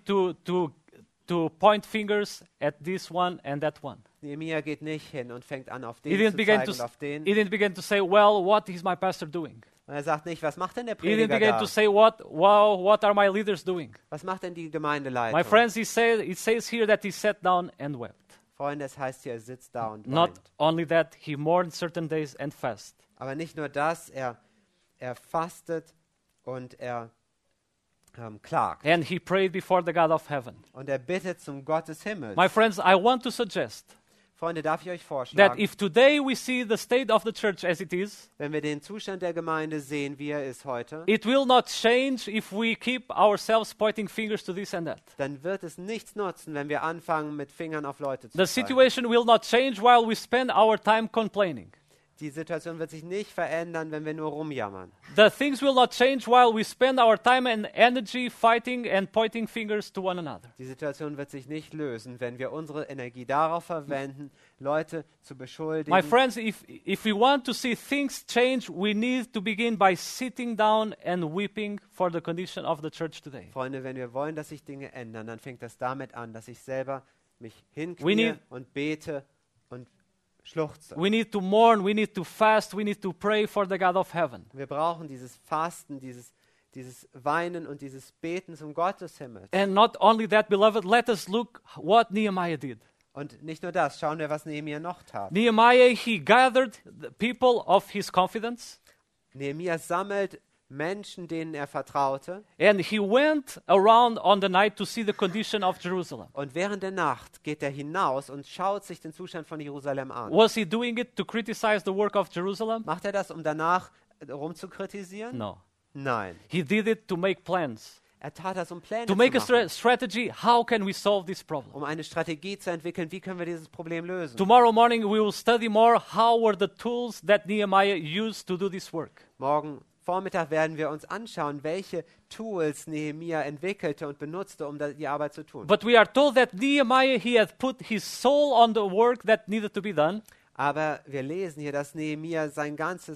to point fingers at this one and that one. Nehemia geht nicht hin und fängt an, auf He den didn't zu begin zeigen to, und auf den. he didn't begin to say, well, what is my pastor doing? Und er sagt nicht, was macht denn der He didn't Prediger begin da? to say, what are my leaders doing? Was macht denn die Gemeindeleitung? My friends, it says here that he sat down and wept. Freunde, es heißt hier, er sitzt da und Not weint. only that, he mourned certain days and fast. Aber nicht nur das, er fastet und er klagt. And he prayed before the God of heaven. Und er bittet zum Gott des Himmels. My friends, I want to suggest Freunde, darf ich euch that vorschlagen, if today we see the state of the church as it is, wenn wir den Zustand der Gemeinde sehen, wie er ist heute, it will not change if we keep ourselves pointing fingers to this and that. dann wird es nichts nutzen, wenn wir anfangen, mit Fingern auf Leute zu The zeigen. situation will not change while we spend our time complaining. Die Situation wird sich nicht verändern, wenn wir nur rumjammern. The things will not change while we spend our time and energy fighting and pointing fingers to one another. Die Situation wird sich nicht lösen, wenn wir unsere Energie darauf verwenden, Leute zu beschuldigen. My friends, if we want to see things change, we need to begin by sitting down and weeping for the condition of the church today. Freunde, wenn wir wollen, dass sich Dinge ändern, dann fängt das damit an, dass ich selber mich We hinknie need- und bete und schluchze. We need to mourn, we need to fast, we need to pray for the God of heaven. Wir brauchen dieses Fasten, dieses Weinen und dieses Beten zum Gott des Himmels. And not only that, beloved, let us look what Nehemiah did. Und nicht nur das, schauen wir, was Nehemia noch tat. Nehemiah, he gathered the people of his confidence, Nehemia sammelt Menschen, denen er vertraute. and he went around on the night to see the condition of Jerusalem. Und während der Nacht geht er hinaus und schaut sich den Zustand von Jerusalem an. Was he doing it to criticize the work of Jerusalem? Macht er das, um danach rumzukritisieren? No. Nein. He did it to make plans. Er tat das, um Pläne To zu make a machen, strategy, how can we solve this problem? um eine Strategie zu entwickeln, wie können wir dieses Problem lösen. Tomorrow morning we will study more how were the tools that Nehemiah used to do this work. Morgen Vormittag werden wir uns anschauen, welche Tools Nehemia entwickelte und benutzte, um die Arbeit zu tun. But we are told that Nehemiah, he had put his soul on the work that needed to be done. Aber wir lesen hier, dass Nehemia sein ganzes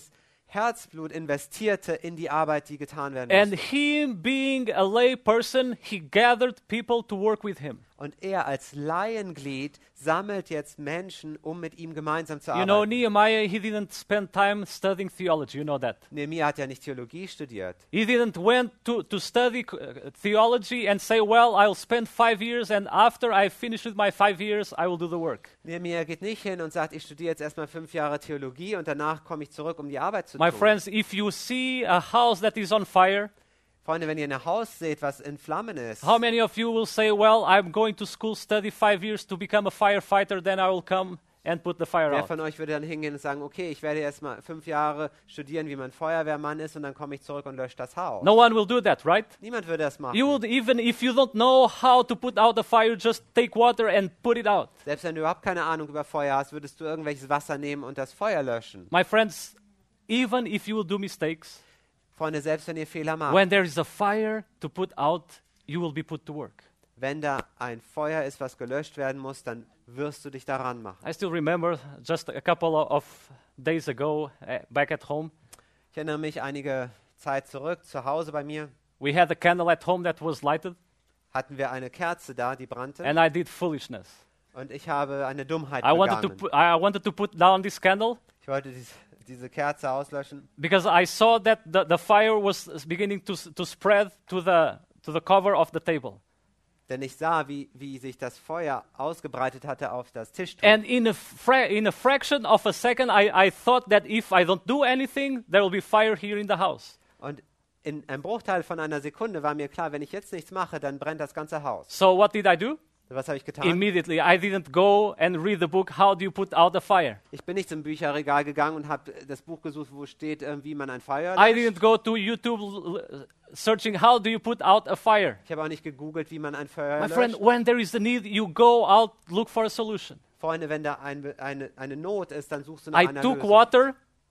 Herzblut investierte in die Arbeit, die getan werden And musste. him being a lay person, he gathered people to work with him. Und er als Laienglied sammelt jetzt Menschen, um mit ihm gemeinsam zu You know, arbeiten. Nehemiah, he didn't spend time studying theology. You know that. Nehemia hat ja nicht Theologie studiert. He didn't went to study theology and say, well, I'll spend 5 years and after I finish with my 5 years, I will do the work. Nehemia geht nicht hin und sagt, ich studiere jetzt erstmal 5 Jahre Theologie und danach komme ich zurück, um die Arbeit zu My tun. friends, if you see a house that is on fire, Freunde, wenn ihr ein Haus seht, was in Flammen ist, how many of you will say, well, I'm going to school, study 5 years to become a firefighter, then I will come and put the fire wer out? von euch würde dann hingehen und sagen, okay, ich werde erstmal 5 Jahre studieren, wie man Feuerwehrmann ist und dann komme ich zurück und lösche das Haus? No one will do that, right? Niemand würde das machen. You would, even if you don't know how to put out the fire, just take water and put it out. Selbst wenn du überhaupt keine Ahnung über Feuer hast, würdest du irgendwelches Wasser nehmen und das Feuer löschen. My friends, even if you will do mistakes, Freunde, selbst wenn ihr Fehler macht, when there is a fire to put out, you will be put to work. wenn da ein Feuer ist, was gelöscht werden muss, dann wirst du dich daran machen. I still remember just a couple of days ago, back at home, Ich erinnere mich einige Zeit zurück, zu Hause bei mir, we had a candle at home that was lighted, hatten wir eine Kerze da, die brannte, and I did foolishness. und ich habe eine Dummheit I wanted to put down this candle Ich wollte diese Kerze auslöschen, because I saw that the fire was beginning to spread to the cover of the table. denn ich sah, wie sich das Feuer ausgebreitet hatte auf das Tischtuch. And in a fraction of a second, I thought that if I don't do anything, there will be fire here in the house. Und in einem Bruchteil von einer Sekunde war mir klar, wenn ich jetzt nichts mache, dann brennt das ganze Haus. So what did I do? Was habe ich getan? Immediately, I didn't go and read the book, How Do You Put Out a Fire? Ich bin nicht zum Bücherregal gegangen und habe das Buch gesucht, wo steht, wie man ein Feuer I löscht. didn't go to YouTube searching, How Do You Put Out a Fire? Ich habe auch nicht gegoogelt, wie man ein Feuer My löscht. friend, when there is a need, you go out, look for a solution. Freunde, wenn da eine Not ist, dann suchst du nach I einer took Lösung. water,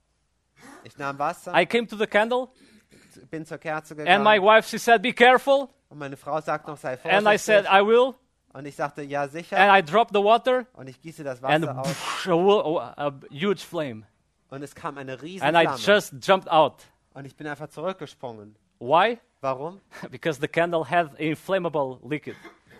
Ich nahm Wasser, I came to the candle, bin zur Kerze and my gegangen wife, she said, be careful. und meine Frau sagt noch, sei And I said, vorsichtig. I will. Und ich sagte, ja sicher. And I dropped the water, Und ich gieße das and Wasser aus a huge flame. und es kam eine riesige And I Flamme. just jumped out. Und ich bin einfach zurückgesprungen. Why? Warum? Because the candle had inflammable liquid.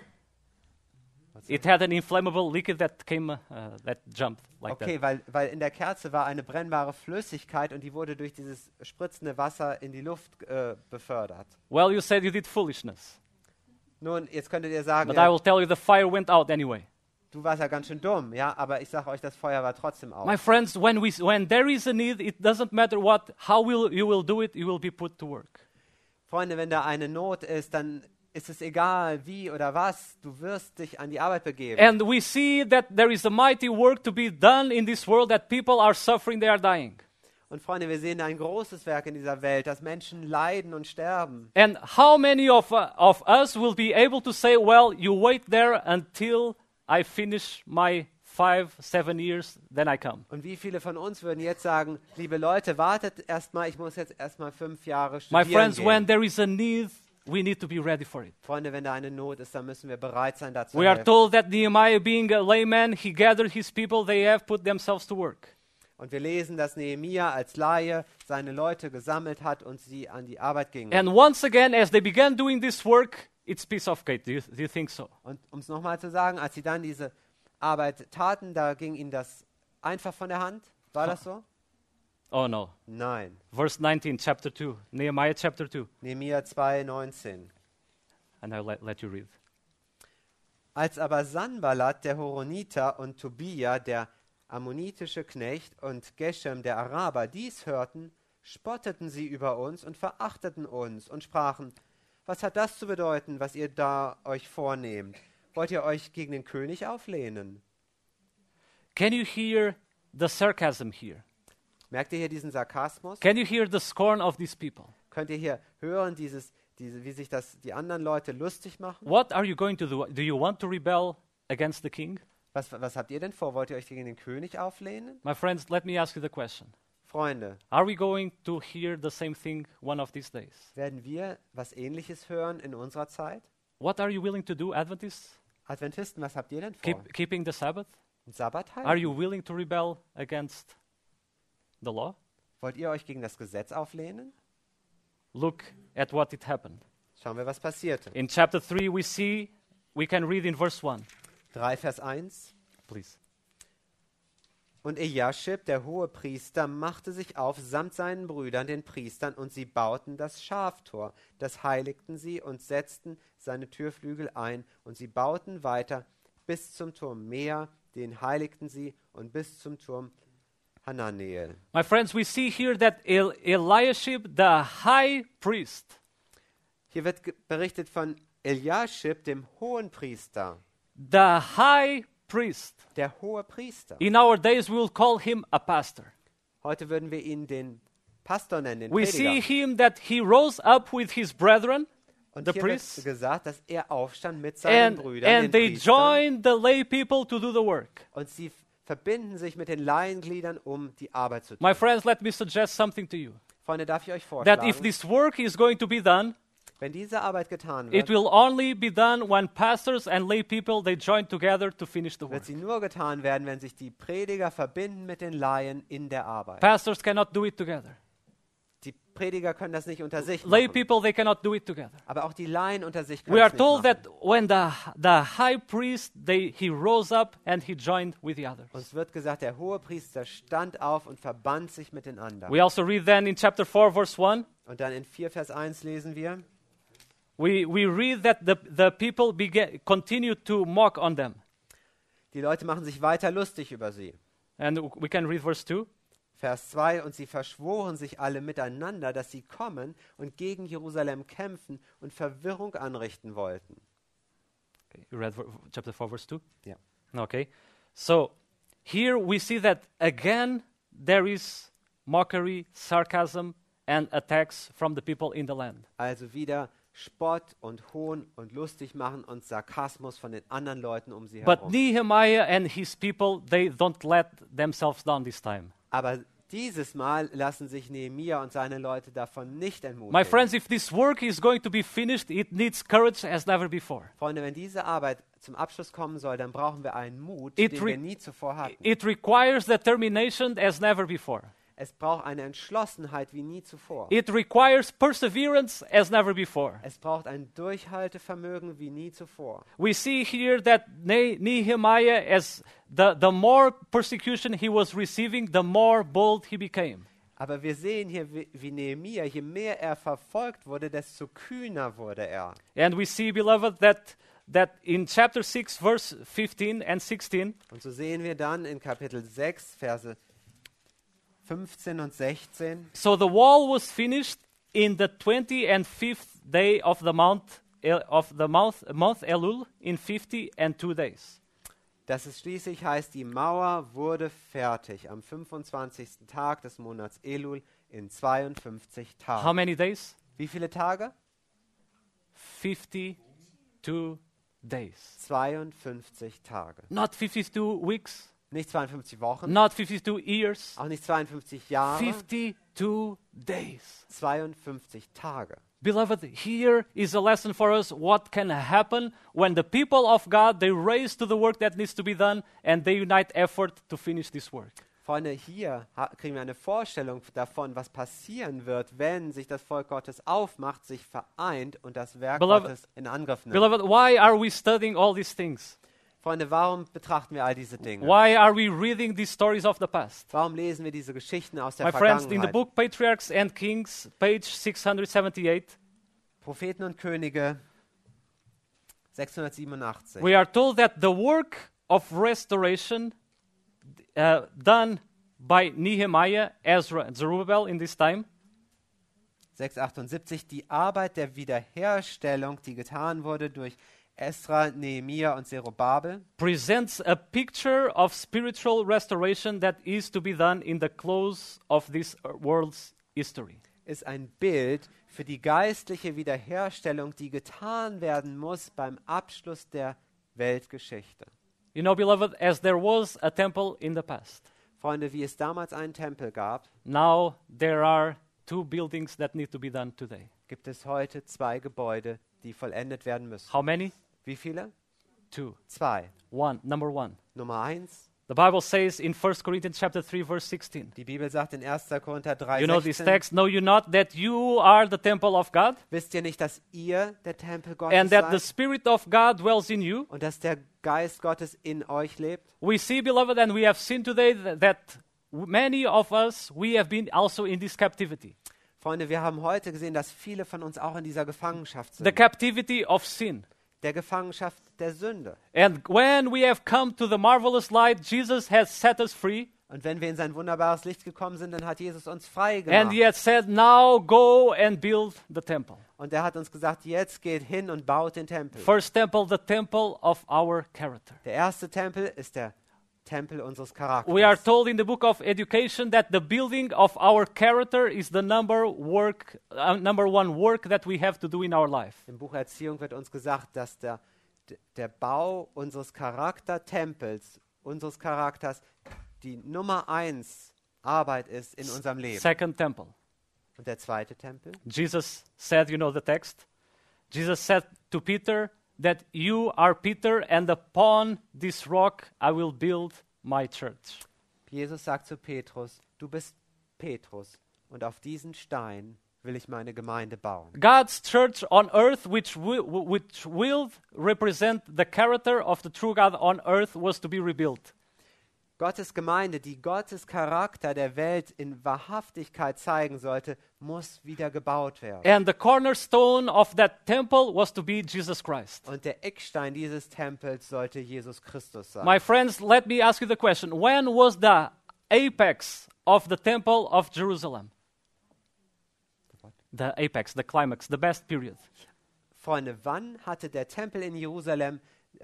It had an inflammable liquid that that jumped like Okay, weil in der Kerze war eine brennbare Flüssigkeit und die wurde durch dieses spritzende Wasser in die Luft befördert. that. Well, you said you did foolishness, Nun, jetzt könntet ihr sagen, but ja, I will tell you the fire went out anyway. du warst ja ganz schön dumm, ja, aber ich sage euch, das Feuer war trotzdem aus. My friends, when there is a need, it doesn't matter how you will do it, you will be put to work. Freunde, wenn da eine Not ist, dann ist es egal, wie oder was, du wirst dich an die Arbeit begeben. And we see that there is a mighty work to be done in this world, that people are suffering, they are dying. Und Freunde, wir sehen ein großes Werk in dieser Welt, dass Menschen leiden und sterben. And how many of us will be able to say, well, you wait there until I finish my 5, 7 years, then I come. Und wie viele von uns würden jetzt sagen, liebe Leute, wartet erstmal, ich muss jetzt erstmal 5 Jahre My studieren friends, gehen. when there is a need, we need to be ready for it. Freunde, wenn da eine Not ist, dann müssen wir bereit sein, dazu We are helfen. told that Nehemiah, being a layman, he gathered his people, they have put themselves to work. Und wir lesen, dass Nehemia als Laie seine Leute gesammelt hat und sie an die Arbeit gingen. And once again, as they began doing this work, it's piece of cake. Do you think so? Und um es nochmal zu sagen, als sie dann diese Arbeit taten, da ging ihnen das einfach von der Hand. War das so? Oh no. Nein. Verse 19, chapter 2, Nehemiah chapter 2. Nehemia 2,19. And I'll let you read. Als aber Sanballat, der Horoniter, und Tobia, der ammonitische Knecht, und Geshem, der Araber, dies hörten, spotteten sie über uns und verachteten uns und sprachen, was hat das zu bedeuten, was ihr da euch vornehmt? Wollt ihr euch gegen den König auflehnen? Can you hear the sarcasm here? Merkt ihr hier diesen Sarkasmus? Can you hear the scorn of these people? Könnt ihr hier hören, wie sich die anderen Leute lustig machen? What are you going to do? Do you want to rebel against the king? Was habt ihr denn vor? Wollt ihr euch gegen den König auflehnen? My friends, let me ask you the question. Freunde, Are we going to hear the same thing one of these days? werden wir was Ähnliches hören in unserer Zeit? What are you willing to do, Adventists? Adventisten, was habt ihr denn vor? Keeping the Sabbath? Einen Sabbat halten? Are you willing to rebel against the law? Wollt ihr euch gegen das Gesetz auflehnen? Look at what it happened. Schauen wir, was passierte. In chapter 3, we can read in verse 1, 3 Vers 1. please. Und Eliaschib, der Hohepriester, machte sich auf samt seinen Brüdern, den Priestern, und sie bauten das Schaftor. Das heiligten sie und setzten seine Türflügel ein. Und sie bauten weiter bis zum Turm Meer, den heiligten sie, und bis zum Turm Hananeel. My friends, we see here that Eliashib, the high priest, Hier wird berichtet von Eliaschib, dem Hohenpriester. the high priest. Der Hohepriester. In our days, we will call him a pastor. Heute würden wir ihn den Pastor nennen, den We see Prediger. him that he rose up with his brethren, Und the hier wird priests, gesagt, dass er aufstand mit seinen Brüdern, den and they Priestern. joined the lay people to do the work. Und sie verbinden sich mit den Laiengliedern, um die Arbeit zu tun. My friends, let me suggest something to you. Freunde, darf ich euch That if vorschlagen, this work is going to be done, wenn diese Arbeit getan it wird, will only be done when pastors and lay people, they join together to finish the work. wird sie nur getan werden, wenn sich die Prediger verbinden mit den Laien in der Arbeit. Pastors cannot do it together. Die Prediger können das nicht unter sich Lay machen, people, they cannot do it together. aber auch die Laien unter sich können We es are nicht told machen. that when the high priest, he rose up and he joined with the others. Uns wird gesagt, der Hohepriester stand auf und verband sich mit den anderen. We also read then in chapter 4, verse 1, Und dann in 4 Vers 1 lesen wir, we read that the people continued to mock on them. die Leute machen sich weiter lustig über sie. And we can read verse 2. Vers 2, und sie verschworen sich alle miteinander, dass sie kommen und gegen Jerusalem kämpfen und Verwirrung anrichten wollten. Okay, you read chapter 4, verse 2? Ja. Okay. So here we see that again there is mockery, sarcasm, and attacks from the people in the land. Also wieder Spott und Hohn und lustig machen und Sarkasmus von den anderen Leuten um sie But herum. Nehemiah and his people, they don't let themselves down this time. Aber dieses Mal lassen sich Nehemia und seine Leute davon nicht entmutigen. My friends, if this work is going to be finished, it needs courage as never before. Freunde, wenn diese Arbeit zum Abschluss kommen soll, dann brauchen wir einen Mut, It den re- wir nie zuvor hatten. It requires determination as never before. Es braucht eine Entschlossenheit wie nie zuvor. It requires perseverance as never before. Es braucht ein Durchhaltevermögen wie nie zuvor. We see here that Nehemiah, as the more persecution he was receiving, the more bold he became. Aber wir sehen hier, wie Nehemia, je mehr er verfolgt wurde, desto kühner wurde er. And we see, beloved, that in chapter 6, verse 15 and 16, Und so sehen wir dann in Kapitel 6, Verse 15 und 16. so the wall was finished in the 25th day of the month Elul in 52 days. Dass es schließlich heißt, die Mauer wurde fertig am 25. Tag des Monats Elul in 52 How Tagen. many days? Wie viele Tage? 52 days. 52 Tage. Not 52 weeks, Nicht 52 Wochen, not 52 years, auch nicht 52 Jahre, 52 days. 52 Tage. Beloved, here is a lesson for us what can happen when the people of God, they raise to the work that needs to be done and they unite effort to finish this work. Freunde, hier kriegen wir eine Vorstellung davon, was passieren wird, wenn sich das Volk Gottes aufmacht, sich vereint und das Werk Beloved- Gottes in Angriff nimmt. Beloved, why are we studying all these things? Freunde, warum betrachten wir all diese Dinge? Why are we reading these stories of the past? Warum lesen wir diese Geschichten aus der My friends, in the Vergangenheit? book Patriarchs and Kings, page 678, Propheten und Könige 687. we are told that the work of restoration done by Nehemiah, Ezra, and Zerubbabel in this time 678, die Arbeit der Wiederherstellung, die getan wurde durch Esra, Nehemia und Zerubabel, presents a picture of spiritual restoration that is to be done in the close of this world's history. ist ein Bild für die geistliche Wiederherstellung, die getan werden muss beim Abschluss der Weltgeschichte. You know, beloved, as there was a temple in the past, Freunde, wie es damals einen Tempel gab, now there are two buildings that need to be done today. gibt es heute 2 Gebäude, die vollendet werden müssen. How many? Wie viele? Two. 2. Number one, Nummer 1, The Bible says in 1 Corinthians chapter 3 verse 16. Die Bibel sagt in 1. Korinther 3, You know this 16, text, know you not that you are the temple of God wisst ihr nicht, dass ihr der Tempel Gottes and that the seid Spirit of God dwells in you? und dass der Geist Gottes in euch lebt? We see, beloved, and we have seen today that many of us, we have been also in this captivity. Freunde, wir haben heute gesehen, dass viele von uns auch in dieser Gefangenschaft The sind. captivity of sin. Der Gefangenschaft der Sünde. And when we have come to the marvelous light, Jesus has set us free. Und wenn wir in sein wunderbares Licht gekommen sind, dann hat Jesus uns frei And gemacht. he has said, now go and build the temple. Und er hat uns gesagt, jetzt geht hin und baut den Tempel. First temple, the temple of our character. Der erste Tempel ist der Tempel unseres Charakters. We are told in the book of Education that the building of our character is the number one work that we have to do in our life. Im Buch Erziehung wird uns gesagt, dass der Bau unseres Charaktertempels, unseres Charakters, die Nummer 1 Arbeit ist in unserem Leben. Second temple. Und der zweite Tempel? Jesus said, you know the text? Jesus said to Peter that you are Peter and upon this rock I will build my church. Jesus sagt zu Petrus, du bist Petrus und auf diesen Stein will ich meine Gemeinde bauen. God's church on earth, which will represent the character of the true God on earth, was to be rebuilt. Gottes Gemeinde, die Gottes Charakter der Welt in Wahrhaftigkeit zeigen sollte, muss wieder gebaut werden. And the cornerstone of that temple was to be Jesus Christ. Und der Eckstein dieses Tempels sollte Jesus Christus sein. My friends, let me ask you the question. When was the apex of the temple of Jerusalem? The apex, the climax, the best period. Freunde, wann hatte der Tempel in Jerusalem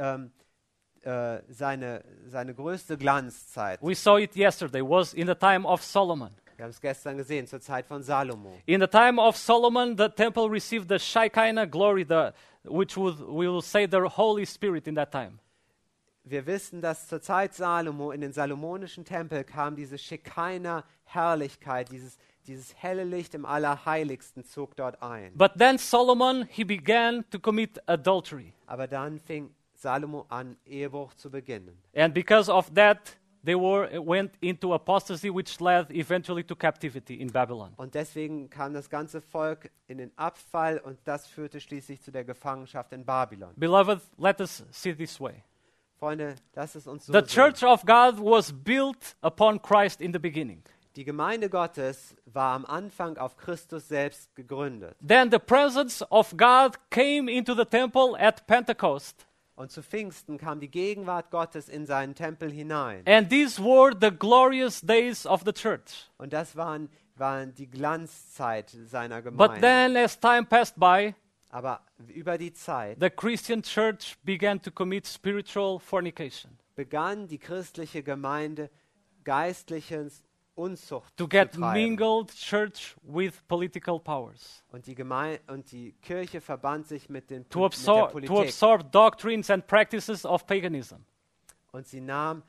seine größte Glanzzeit? We saw it yesterday, was in the time of Solomon. Wir haben es gestern gesehen, zur Zeit von Salomo. In the time of Solomon, the temple received the Shekinah glory, which we will say the Holy Spirit in that time. Wir wissen, dass zur Zeit Salomo in den salomonischen Tempel kam diese Shekinah-Herrlichkeit, dieses helle Licht im Allerheiligsten zog dort ein. But then Solomon, he began to commit adultery. Aber dann fing Salomo an, Ehebruch zu beginnen. And because of that, they went into apostasy, which led eventually to captivity in Babylon. Und deswegen kam das ganze Volk in den Abfall und das führte schließlich zu der Gefangenschaft in Babylon. Beloved, let us see this way. Freunde, lasst es uns so The sehen. church of God was built upon Christ in the beginning. Die Gemeinde Gottes war am Anfang auf Christus selbst gegründet. Then the presence of God came into the temple at Pentecost. Und zu Pfingsten kam die Gegenwart Gottes in seinen Tempel hinein. And these were the glorious days of the church. Und das waren die Glanzzeit seiner But Gemeinde. then as time passed by, Aber über die Zeit the Christian church began to commit spiritual fornication, begann die christliche Gemeinde geistliche Unzucht to zu get treiben. mingled church with political powers, Und die Kirche verband sich mit der to absorb Politik. doctrines and practices of paganism. Und sie nahm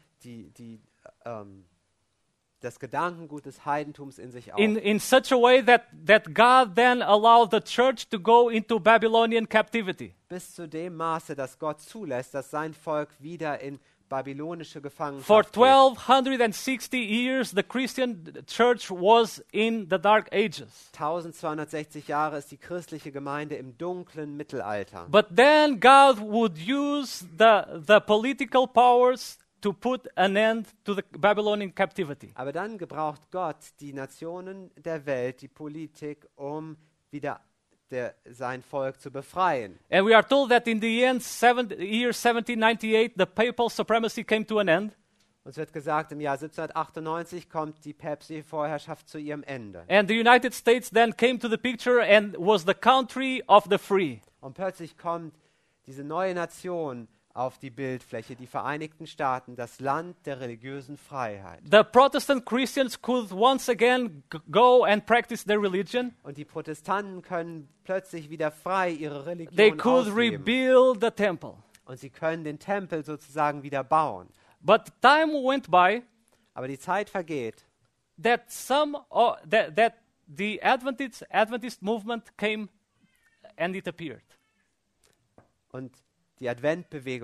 das Gedankengut des Heidentums in sich auf. In such a way that God then allowed the church to go into Babylonian captivity. Bis zu dem Maße, dass Gott zulässt, dass sein Volk wieder in babylonische For Gefangenschaft geht. 1260 years, the Christian church was in the Dark Ages. 1260 Jahre ist die christliche Gemeinde im dunklen Mittelalter. But then God would use the political powers to put an end to the Babylonian captivity. Aber dann gebraucht Gott die Nationen der Welt, die Politik, um wieder sein Volk zu befreien. And we are told that in the end, year 1798, the papal supremacy came to an end. Uns wird gesagt, im Jahr 1798 kommt die päpstliche Vorherrschaft zu ihrem Ende. And the United States then came to the picture and was the country of the free. Und plötzlich kommt diese neue Nation auf die Bildfläche, die Vereinigten Staaten, das Land der religiösen Freiheit. The Protestant Christians could once again go and practice their religion. Und die Protestanten können plötzlich wieder frei ihre They Religion could ausleben. rebuild the temple. Und sie können den Tempel sozusagen wieder bauen. But time went by Aber die Zeit vergeht that that the Adventist movement came and it appeared. und die Adventbewegung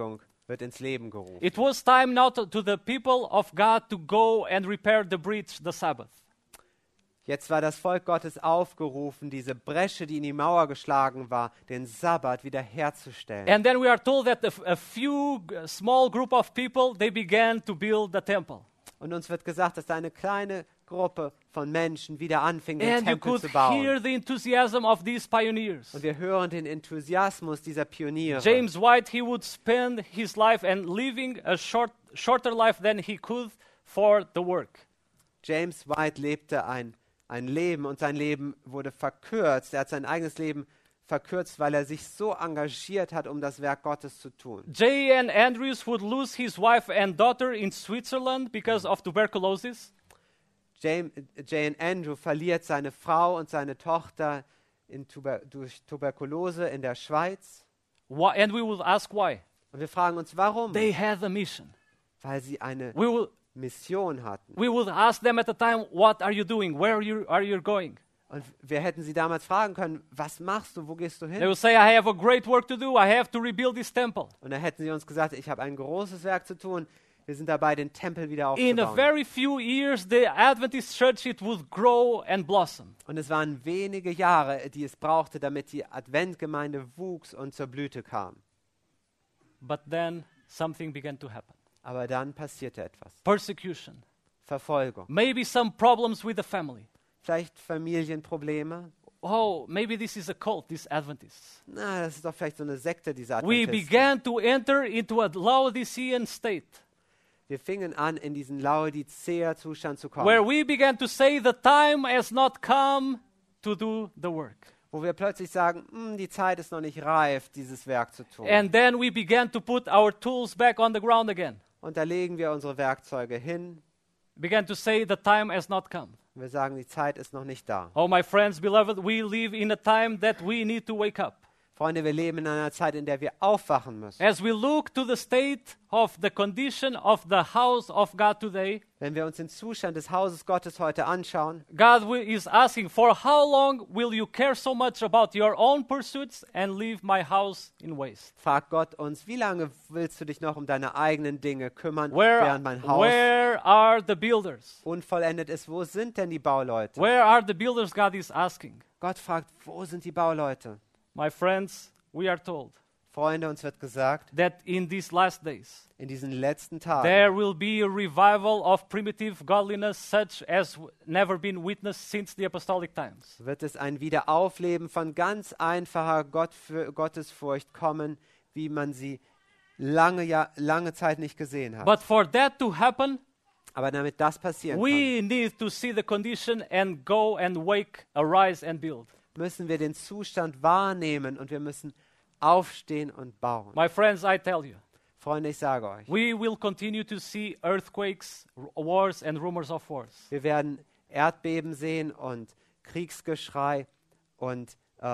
wird ins Leben gerufen. It was time now to the people of God to go and repair the breach, the Sabbath. Jetzt war das Volk Gottes aufgerufen, diese Bresche, die in die Mauer geschlagen war, den Sabbat wiederherzustellen. And then we are told that a few small group of people, they began to build the temple. Und uns wird gesagt, dass da eine kleine Gruppe von Menschen wieder anfing, den And you Tempel could zu bauen. hear the enthusiasm of these pioneers. Und wir hören den Enthusiasmus dieser Pioniere. James White, he would spend his life and living a shorter life than he could for the work. James White lebte ein Leben und sein Leben wurde verkürzt. Er hat sein eigenes Leben verkürzt, weil er sich so engagiert hat, um das Werk Gottes zu tun. J.N. Andrews would lose his wife and daughter in Switzerland because of tuberculosis. J.N. Andrew verliert seine Frau und seine Tochter durch Tuberkulose in der Schweiz. And we would ask why. Und wir fragen uns, warum? They had a mission. Weil sie eine We Mission hatten. would ask them at the time, what are you doing? Where are you going? Und wir hätten sie damals fragen können, was machst du, wo gehst du They hin? would say, I have a great work to do. I have to rebuild this temple. Und dann hätten sie uns gesagt, ich habe ein großes Werk zu tun. Wir sind dabei, den Tempel wieder In a aufzubauen. very few years, the Adventist church, it would grow and blossom. Und es waren wenige Jahre, die es brauchte, damit die Adventgemeinde wuchs und zur Blüte kam. But then something began to happen. Aber dann passierte etwas. Persecution. Verfolgung. Maybe some problems with the family. Vielleicht Familienprobleme. Oh, maybe this is a cult, these Adventists. Na, das ist doch vielleicht so eine Sekte, diese We Adventisten. began to enter into a Laodicean state Wir fingen an, in diesen Laodicea-Zustand zu where kommen, we began to say the time has not come to do the work. wo wir plötzlich sagen, die Zeit ist noch nicht reif, dieses Werk zu tun. And then we began to put our tools back on the ground again. Und da legen wir unsere Werkzeuge hin. Began to say the time has not come. Und wir sagen, die Zeit ist noch nicht da. Oh, my friends, beloved, we live in a time that we need to wake up. Freunde, wir leben in einer Zeit, in der wir aufwachen müssen. As we look to the state of the condition of the house of God today, Wenn wir uns den Zustand des Hauses Gottes heute anschauen, God is asking, for how long will you care so much about your own pursuits and leave my house in waste? fragt Gott uns, wie lange willst du dich noch um deine eigenen Dinge kümmern, Where während mein Haus are the builders? unvollendet ist? Wo sind denn die Bauleute? Where are the builders? God is asking. Gott fragt, wo sind die Bauleute? My friends, we are told Freunde, uns wird gesagt, that in these last days, in diesen letzten there Tagen will be a revival of primitive godliness such as never been witnessed since the apostolic times. wird es ein Wiederaufleben von ganz einfacher Gottesfurcht kommen, wie man sie lange Zeit nicht gesehen hat. But for that to happen, Aber damit das passieren kann, we need to see the condition and go and arise and build. müssen wir den Zustand wahrnehmen und wir müssen aufstehen und bauen. My friends, I tell you, Freunde, ich sage euch, we will continue to see earthquakes, wars, and rumors of wars. wir werden Erdbeben sehen und Kriegsgeschrei und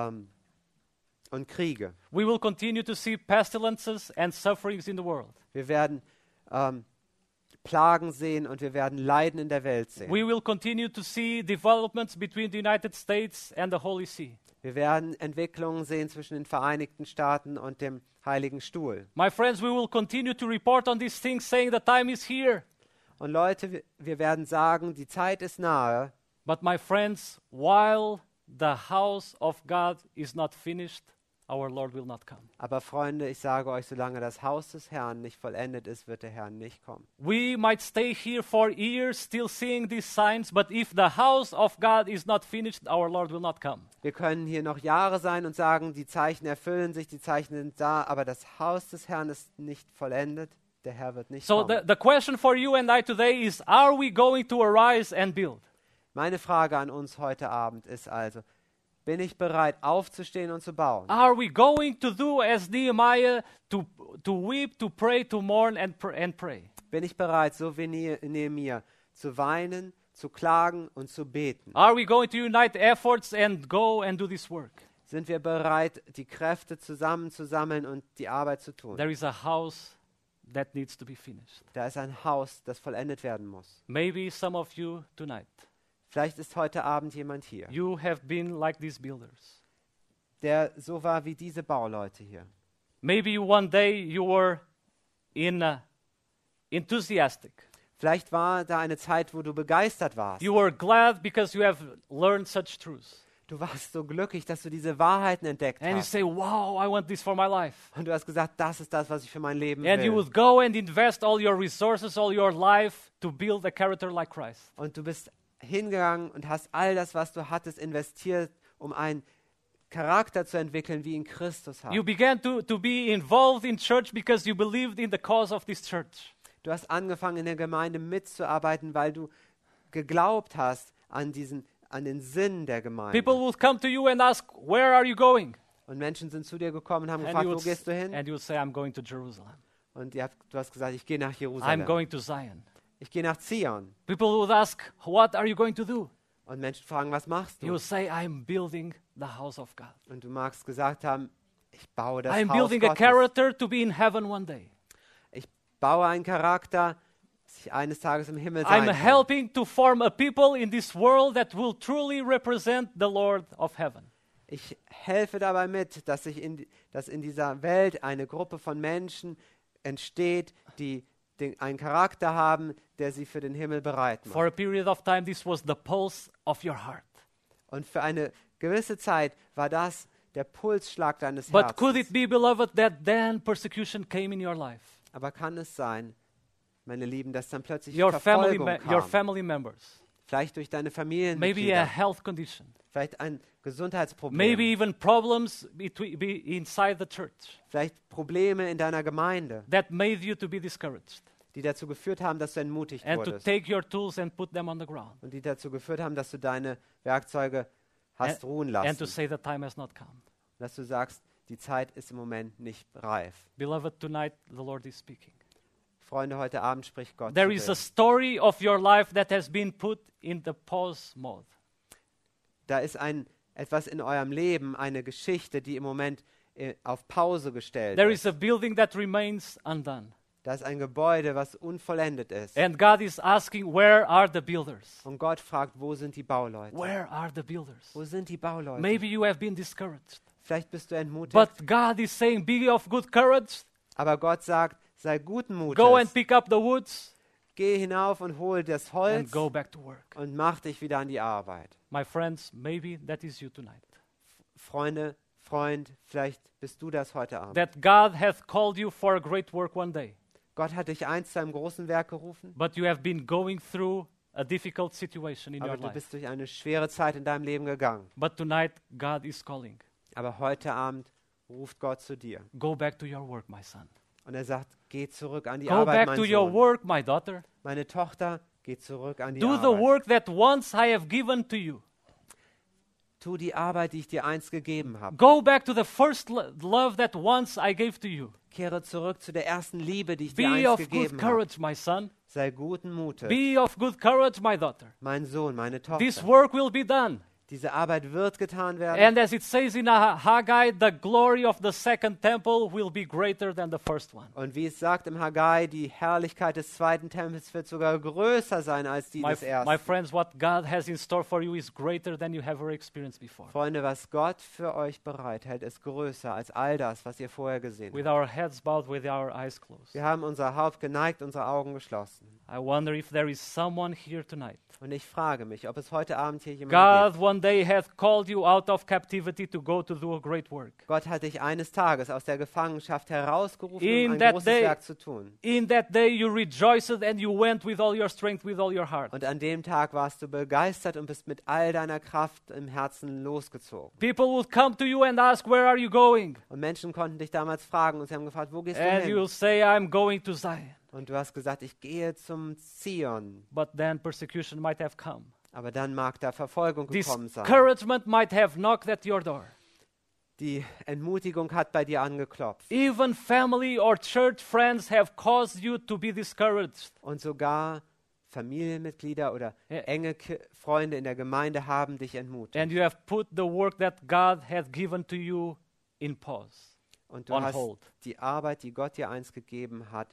Kriege. We will continue to see pestilences and sufferings in the world. Wir werden Plagen sehen und wir werden Leiden in der Welt sehen. We will continue to see developments between the United States and the Holy See. Wir werden Entwicklungen sehen zwischen den Vereinigten Staaten und dem Heiligen Stuhl. My friends, we will continue to report on these things, saying the time is here. Und Leute, wir werden sagen, die Zeit ist nahe. But my friends, while the house of God is not finished, our Lord will not come. Aber Freunde, ich sage euch, solange das Haus des Herrn nicht vollendet ist, wird der Herr nicht kommen. We might stay here for years still seeing these signs, but if the house of God is not finished, our Lord will not come. Wir können hier noch Jahre sein und sagen, die Zeichen erfüllen sich, die Zeichen sind da, aber das Haus des Herrn ist nicht vollendet. Der Herr wird nicht So kommen. the question for you and I today is, are we going to arise and build? Meine Frage an uns heute Abend ist also, bin ich bereit, aufzustehen und zu bauen? Are we going to do as Nehemiah, to weep, to pray, to mourn and pray? Bin ich bereit, so wie Nehemia, zu weinen, zu klagen und zu beten? Are we going to unite efforts and go and do this work? Sind wir bereit, die Kräfte zusammenzusammeln und die Arbeit zu tun? There is a house that needs to be finished. Da ist ein Haus, das vollendet werden muss. Maybe some of you tonight, Vielleicht ist heute Abend jemand hier, you have been like these builders. der so war wie diese Bauleute hier. Maybe one day you were enthusiastic. Vielleicht war da eine Zeit, wo du begeistert warst. You were glad because you have learned such truths. Du warst so glücklich, dass du diese Wahrheiten entdeckt And you hast. say, wow, I want this for my life. Und du hast gesagt, das ist das, was ich für mein Leben And you will. would go and invest all your resources, all your life to build a character like Christ. Und du bist hingegangen und hast all das, was du hattest, investiert, um einen Charakter zu entwickeln, wie ihn Christus hat. You began to be involved in church because you believed in the cause of this church. Du hast angefangen, in der Gemeinde mitzuarbeiten, weil du geglaubt hast an den Sinn der Gemeinde. People would come to you and ask, where are you going? Und Menschen sind zu dir gekommen und haben And gefragt, you wo would, gehst du hin? and you would say, I'm going to Jerusalem. Und du hast gesagt, ich gehe nach I'm Jerusalem. going to Zion. Ich gehe nach Zion. People would ask, what are you going to do? Und Menschen fragen, was machst You du? would say, I'm building the house of God. Und du magst gesagt haben, ich baue das I'm Haus building a Gottes. character to be in heaven one day. Ich baue einen Charakter, dass ich eines Tages im Himmel I'm sein kann. helping to form a people in this world that will truly represent the Lord of heaven. Ich helfe dabei mit, dass in dieser Welt eine Gruppe von Menschen entsteht, die einen Charakter haben, der sie für den Himmel bereit For macht. a period of time, this was the pulse of your heart. Und für eine gewisse Zeit war das der Pulsschlag deines But could it Herzens. be, beloved, that then persecution came in your life? Aber kann es sein, meine Lieben, dass dann plötzlich Your Verfolgung your kam? family members, Vielleicht durch deine maybe a Familienmitglieder, health condition, vielleicht ein Gesundheitsproblem, maybe even problems inside the church vielleicht Probleme in deiner Gemeinde, that made you to be discouraged die dazu geführt haben, dass du entmutigt and to wurdest take your tools and put them on the ground und die dazu geführt haben, dass du deine Werkzeuge hast ruhen and to lassen, say the time has not come. dass du sagst, die Zeit ist im Moment nicht reif. Beloved, tonight the Lord is speaking. Freunde, heute Abend spricht Gott There zu is dir. a story of your life that has been put in the pause mode. Da ist etwas in eurem Leben, eine Geschichte, die im Moment auf Pause gestellt There ist. is a building that remains undone. Da ist ein Gebäude, was unvollendet ist. And God is asking, where are the builders? Und Gott fragt, wo sind die Bauleute? Where are the builders? Wo sind die Bauleute? Maybe you have been discouraged. Vielleicht bist du entmutigt, But God is saying, be of good courage. aber Gott sagt, sei guten Mutes. Go and pick up the woods Geh hinauf und hol das and Holz go back to work. und mach dich wieder an die Arbeit. My friends, maybe that is you tonight. Freunde, Freund, vielleicht bist du das heute Abend. That God hath called you for a great work one day. Gott hat dich einst zu einem großen Werk gerufen, But you have been going through a difficult situation in aber your du life. bist durch eine schwere Zeit in deinem Leben gegangen. But tonight, God is calling. Aber heute Abend ruft Gott zu dir. Go back to your work, my son. Und er sagt, geh zurück an die Go Arbeit, back mein to your Sohn. work, my daughter. Meine Tochter, geh zurück an die Do the Arbeit. work that once I have given to you. Tu die Arbeit, die ich dir einst gegeben habe. Go back to the first love that once I gave to you. Kehre zurück zu der ersten Liebe, die ich dir Be einst of good gegeben habe. courage, my son. Sei guten Mutes, Be of good courage, my daughter. mein Sohn, meine This Tochter. work will be done. Diese Arbeit wird getan werden. And as it says in Haggai, the glory of the second temple will be greater than the first one. Und wie es sagt im Haggai, die Herrlichkeit des zweiten Tempels wird sogar größer sein als die des My ersten. friends, what God has in store for you is greater than you have ever experienced before. Freunde, was Gott für euch bereithält, ist größer als all das, was ihr vorher gesehen With habt. our heads bowed, with our eyes closed. Wir haben unser Haupt geneigt, unsere Augen geschlossen. I wonder if there is someone here tonight. Und ich frage mich, ob es heute Abend hier jemanden gibt. God one day hath called you out of captivity to go to do a great work. Gott hat dich eines Tages aus der Gefangenschaft herausgerufen, In um ein that großes day- Werk zu tun. In that day you rejoiced and you went with all your strength, with all your heart. Und an dem Tag warst du begeistert und bist mit all deiner Kraft im Herzen losgezogen. People would come to you and ask, where are you going? Und Menschen konnten dich damals fragen und sie haben gefragt, wo gehst du And hin? you'll say, I'm going to Zion. Und du hast gesagt, ich gehe zum Zion. But then persecution might have come. Aber dann mag da Verfolgung gekommen sein. Discouragement might have knocked at your door. Die Entmutigung hat bei dir angeklopft. Even family or church friends have caused you to be discouraged. Und sogar Familienmitglieder oder Ja. enge Freunde in der Gemeinde haben dich entmutigt. And you have put the work that God hath given to you in pause. Und du on hast hold. die Arbeit, die Gott dir einst gegeben hat,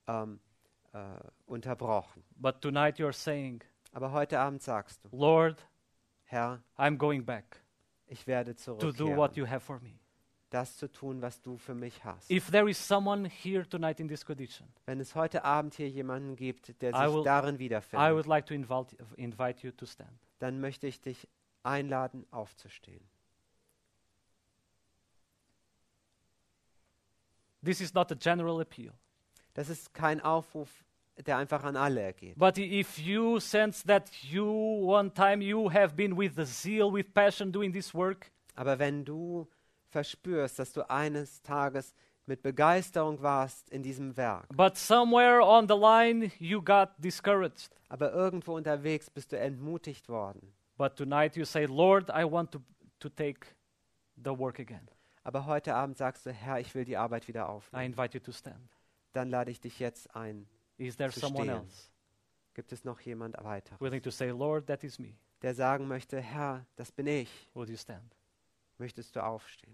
unterbrochen. But tonight you're saying, Aber heute Abend sagst du, Lord, Herr, I'm going back ich werde to do what zurückkehren. you have for me. das zu tun, was du für mich hast. If there is someone here tonight in this condition, Wenn es heute Abend hier jemanden gibt, der I sich will- darin I wiederfindet, would like to invite you to stand. dann möchte ich dich einladen, aufzustehen. This is not a general appeal. Das ist kein Aufruf, der einfach an alle ergeht. But if you sense that one time you have been with the zeal, with passion doing this work, Aber wenn du verspürst, dass du eines Tages mit Begeisterung warst in diesem Werk, but somewhere on the line you got discouraged, aber irgendwo unterwegs bist du entmutigt worden, but tonight you say, Lord, I want to take the work again. aber heute Abend sagst du, Herr, ich will die Arbeit wieder I aufnehmen, invite you to stand. dann lade ich dich jetzt ein. Is there Zu someone stehen. else Gibt es noch jemand weiter, willing to say, Lord, that is me? der sagen möchte, Herr, das bin ich, Would you stand? möchtest du aufstehen?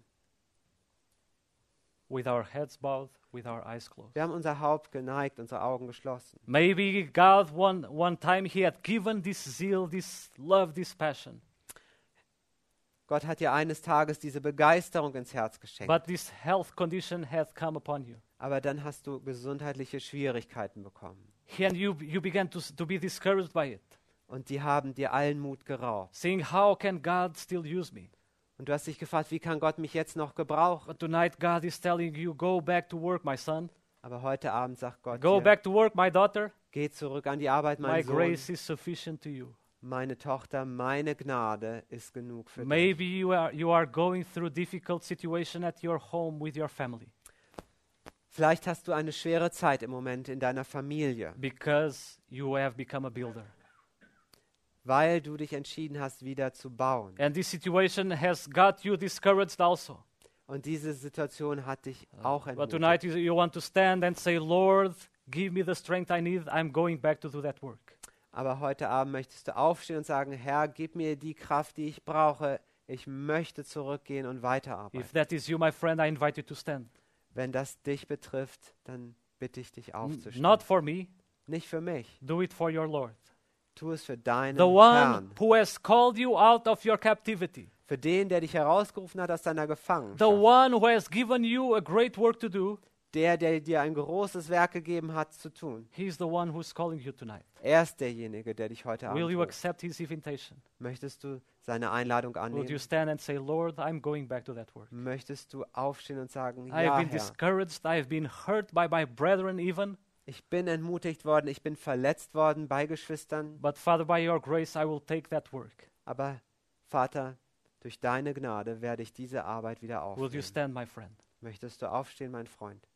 With our heads bowed, with our eyes closed. Wir haben unser Haupt geneigt, unsere Augen geschlossen. Maybe God one time He had given this zeal, this love, this passion. Gott hat dir eines Tages diese Begeisterung ins Herz geschenkt, But this health condition has come upon you. aber dann hast du gesundheitliche Schwierigkeiten bekommen. And you began to be discouraged by it. Und die haben dir allen Mut geraubt. Saying, how can God still use me? Und du hast dich gefragt, wie kann Gott mich jetzt noch gebrauchen? But tonight God is telling you, go back to work, my son. Aber heute Abend sagt Gott Go dir, back to work, my daughter. geh zurück an die Arbeit, My mein Sohn, grace is sufficient to you. meine Tochter, meine Gnade ist genug für dich. Maybe you are going through difficult situation at your home with your family Vielleicht hast du eine schwere Zeit im Moment in deiner Familie, because you have become a builder. weil du dich entschieden hast, wieder zu bauen. And this situation has got you discouraged also. Und diese Situation hat dich auch But entmutigt. tonight you want to stand and say, Lord, give me the strength I need. I'm going back to do that work. Aber heute Abend möchtest du aufstehen und sagen, Herr, gib mir die Kraft, die ich brauche. Ich möchte zurückgehen und weiterarbeiten. If that is you, my friend, I invite you to stand. Wenn das dich betrifft, dann bitte ich dich aufzustehen. Not for me, Nicht für mich. do it for your Lord. Tu es für deinen The one Herrn. who has called you out of your captivity. Für den, der dich herausgerufen hat aus deiner The Gefangenschaft. one who has given you a great work to do. Der dir ein großes Werk gegeben hat zu tun. He's the one who's calling you tonight. Er ist derjenige, der dich heute Will Abend you ruft. accept his invitation? Möchtest du seine Einladung Would you annehmen? stand and say, Lord, I'm going back to that work? Möchtest du aufstehen und sagen, I've ja been Herr, discouraged. I've been hurt by my brethren even. ich bin entmutigt worden, ich bin verletzt worden bei Geschwistern, But Father, by your grace, I will take that work. aber Vater, durch deine Gnade werde ich diese Arbeit wieder Will you aufnehmen. stand, my friend? Möchtest du aufstehen, mein Freund?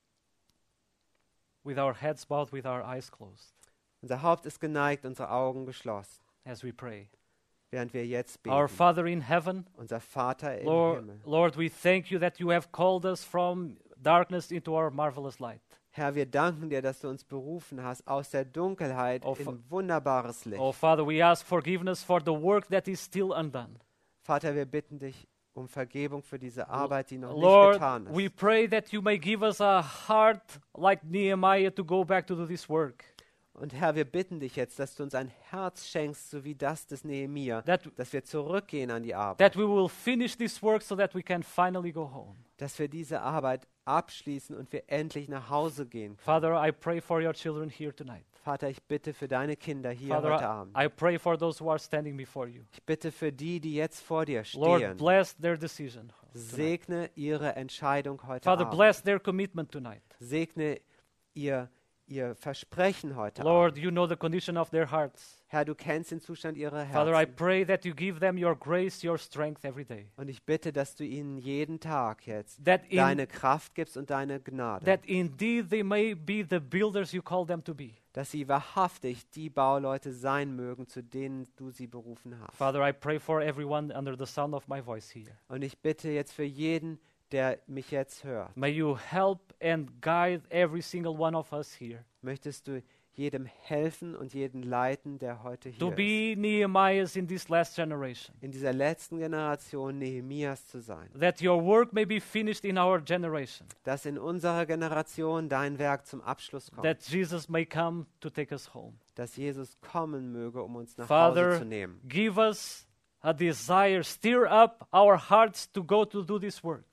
With our heads bowed, with our eyes closed, Unser Haupt ist geneigt, unsere Augen geschlossen, as we pray. während wir jetzt Our beten. Father in heaven, Unser Vater im Lord, Himmel. Lord, we thank you that you have called us from darkness into our marvelous light. Herr, wir danken dir, dass du uns berufen hast aus der Dunkelheit Oh, in wunderbares Licht. Oh, Father, we ask forgiveness for the work that is still undone. Vater, wir bitten dich um Vergebung für diese Arbeit, die noch nicht Lord, getan we ist. pray that you may give us a heart like Nehemiah to go back to do this work. Und Herr, wir bitten dich jetzt, dass du uns ein Herz schenkst, so wie das des Nehemia, That, dass wir zurückgehen an die Arbeit, that we will finish this work so that we can finally go home. dass wir diese Arbeit abschließen und wir endlich nach Hause gehen können. Father, I pray for your children here tonight. Vater, ich bitte für deine Kinder hier Father, heute Abend. I pray for those who are standing before you. Ich bitte für die, die jetzt vor dir Lord, stehen. bless their decision tonight. Segne ihre Entscheidung heute Father, Abend. bless their commitment tonight. Segne ihr Versprechen heute Lord, Abend. you know the condition of their hearts. Herr, du kennst den Zustand ihrer Father, I Herzen. pray that you give them your grace, your strength every day. Und ich bitte, dass du ihnen jeden Tag jetzt That, deine Kraft gibst und deine Gnade. that indeed they may be the builders you call them to be. Dass sie wahrhaftig die Bauleute sein mögen, zu denen du sie berufen hast. Father, I pray for everyone under the sound of my voice here. Und ich bitte jetzt für jeden, der mich jetzt hört, May you help and guide every single one of us here möchtest du jedem helfen und jeden leiten, der heute to hier ist. be Nehemiahs in this last generation. In dieser letzten Generation Nehemias zu sein. That your work may be finished in our generation. Dass in unserer Generation dein Werk zum Abschluss kommt. That Jesus may come to take us home. Dass Jesus kommen möge, um uns nach Father, Hause zu nehmen. give us a desire, stir up our hearts to go to do this work.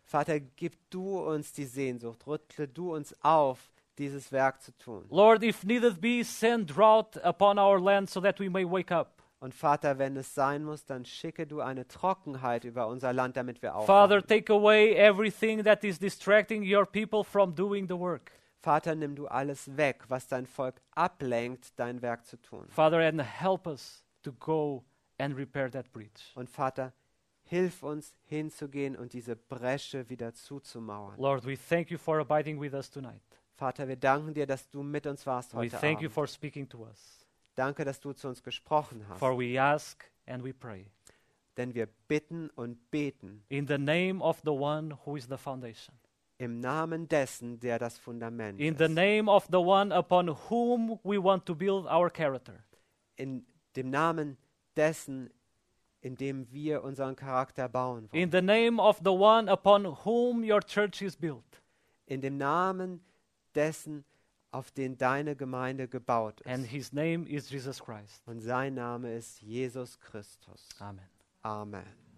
Vater, gib du uns die Sehnsucht, rüttle du uns auf, dieses Werk zu tun. Lord, if needed be, send drought upon our land so that we may wake up. Und Vater, wenn es sein muss, dann schicke du eine Trockenheit über unser Land, damit wir Father, aufwachen. take away everything that is distracting your people from doing the work. Vater, nimm du alles weg, was dein Volk ablenkt, dein Werk zu tun. Father, and help us to go and repair that breach. Und Vater, hilf uns hinzugehen und diese Bresche wieder zuzumauern. Lord, we thank you for abiding with us tonight. Vater, wir danken dir, dass du mit uns warst We heute thank you Abend. for speaking to us. Danke, dass du zu uns gesprochen hast. For we ask and we pray. Denn wir bitten und beten In the name of the one who is the foundation. im Namen dessen, der das Fundament In the ist. name of the one upon whom we want to build our character. In dem Namen dessen, in dem wir unseren Charakter bauen wollen. In the name of the one upon whom your church is built. In dem Namen dessen, auf den deine Gemeinde gebaut And ist. his name is Jesus Christ. Und sein Name ist Jesus Christus. Amen. Amen.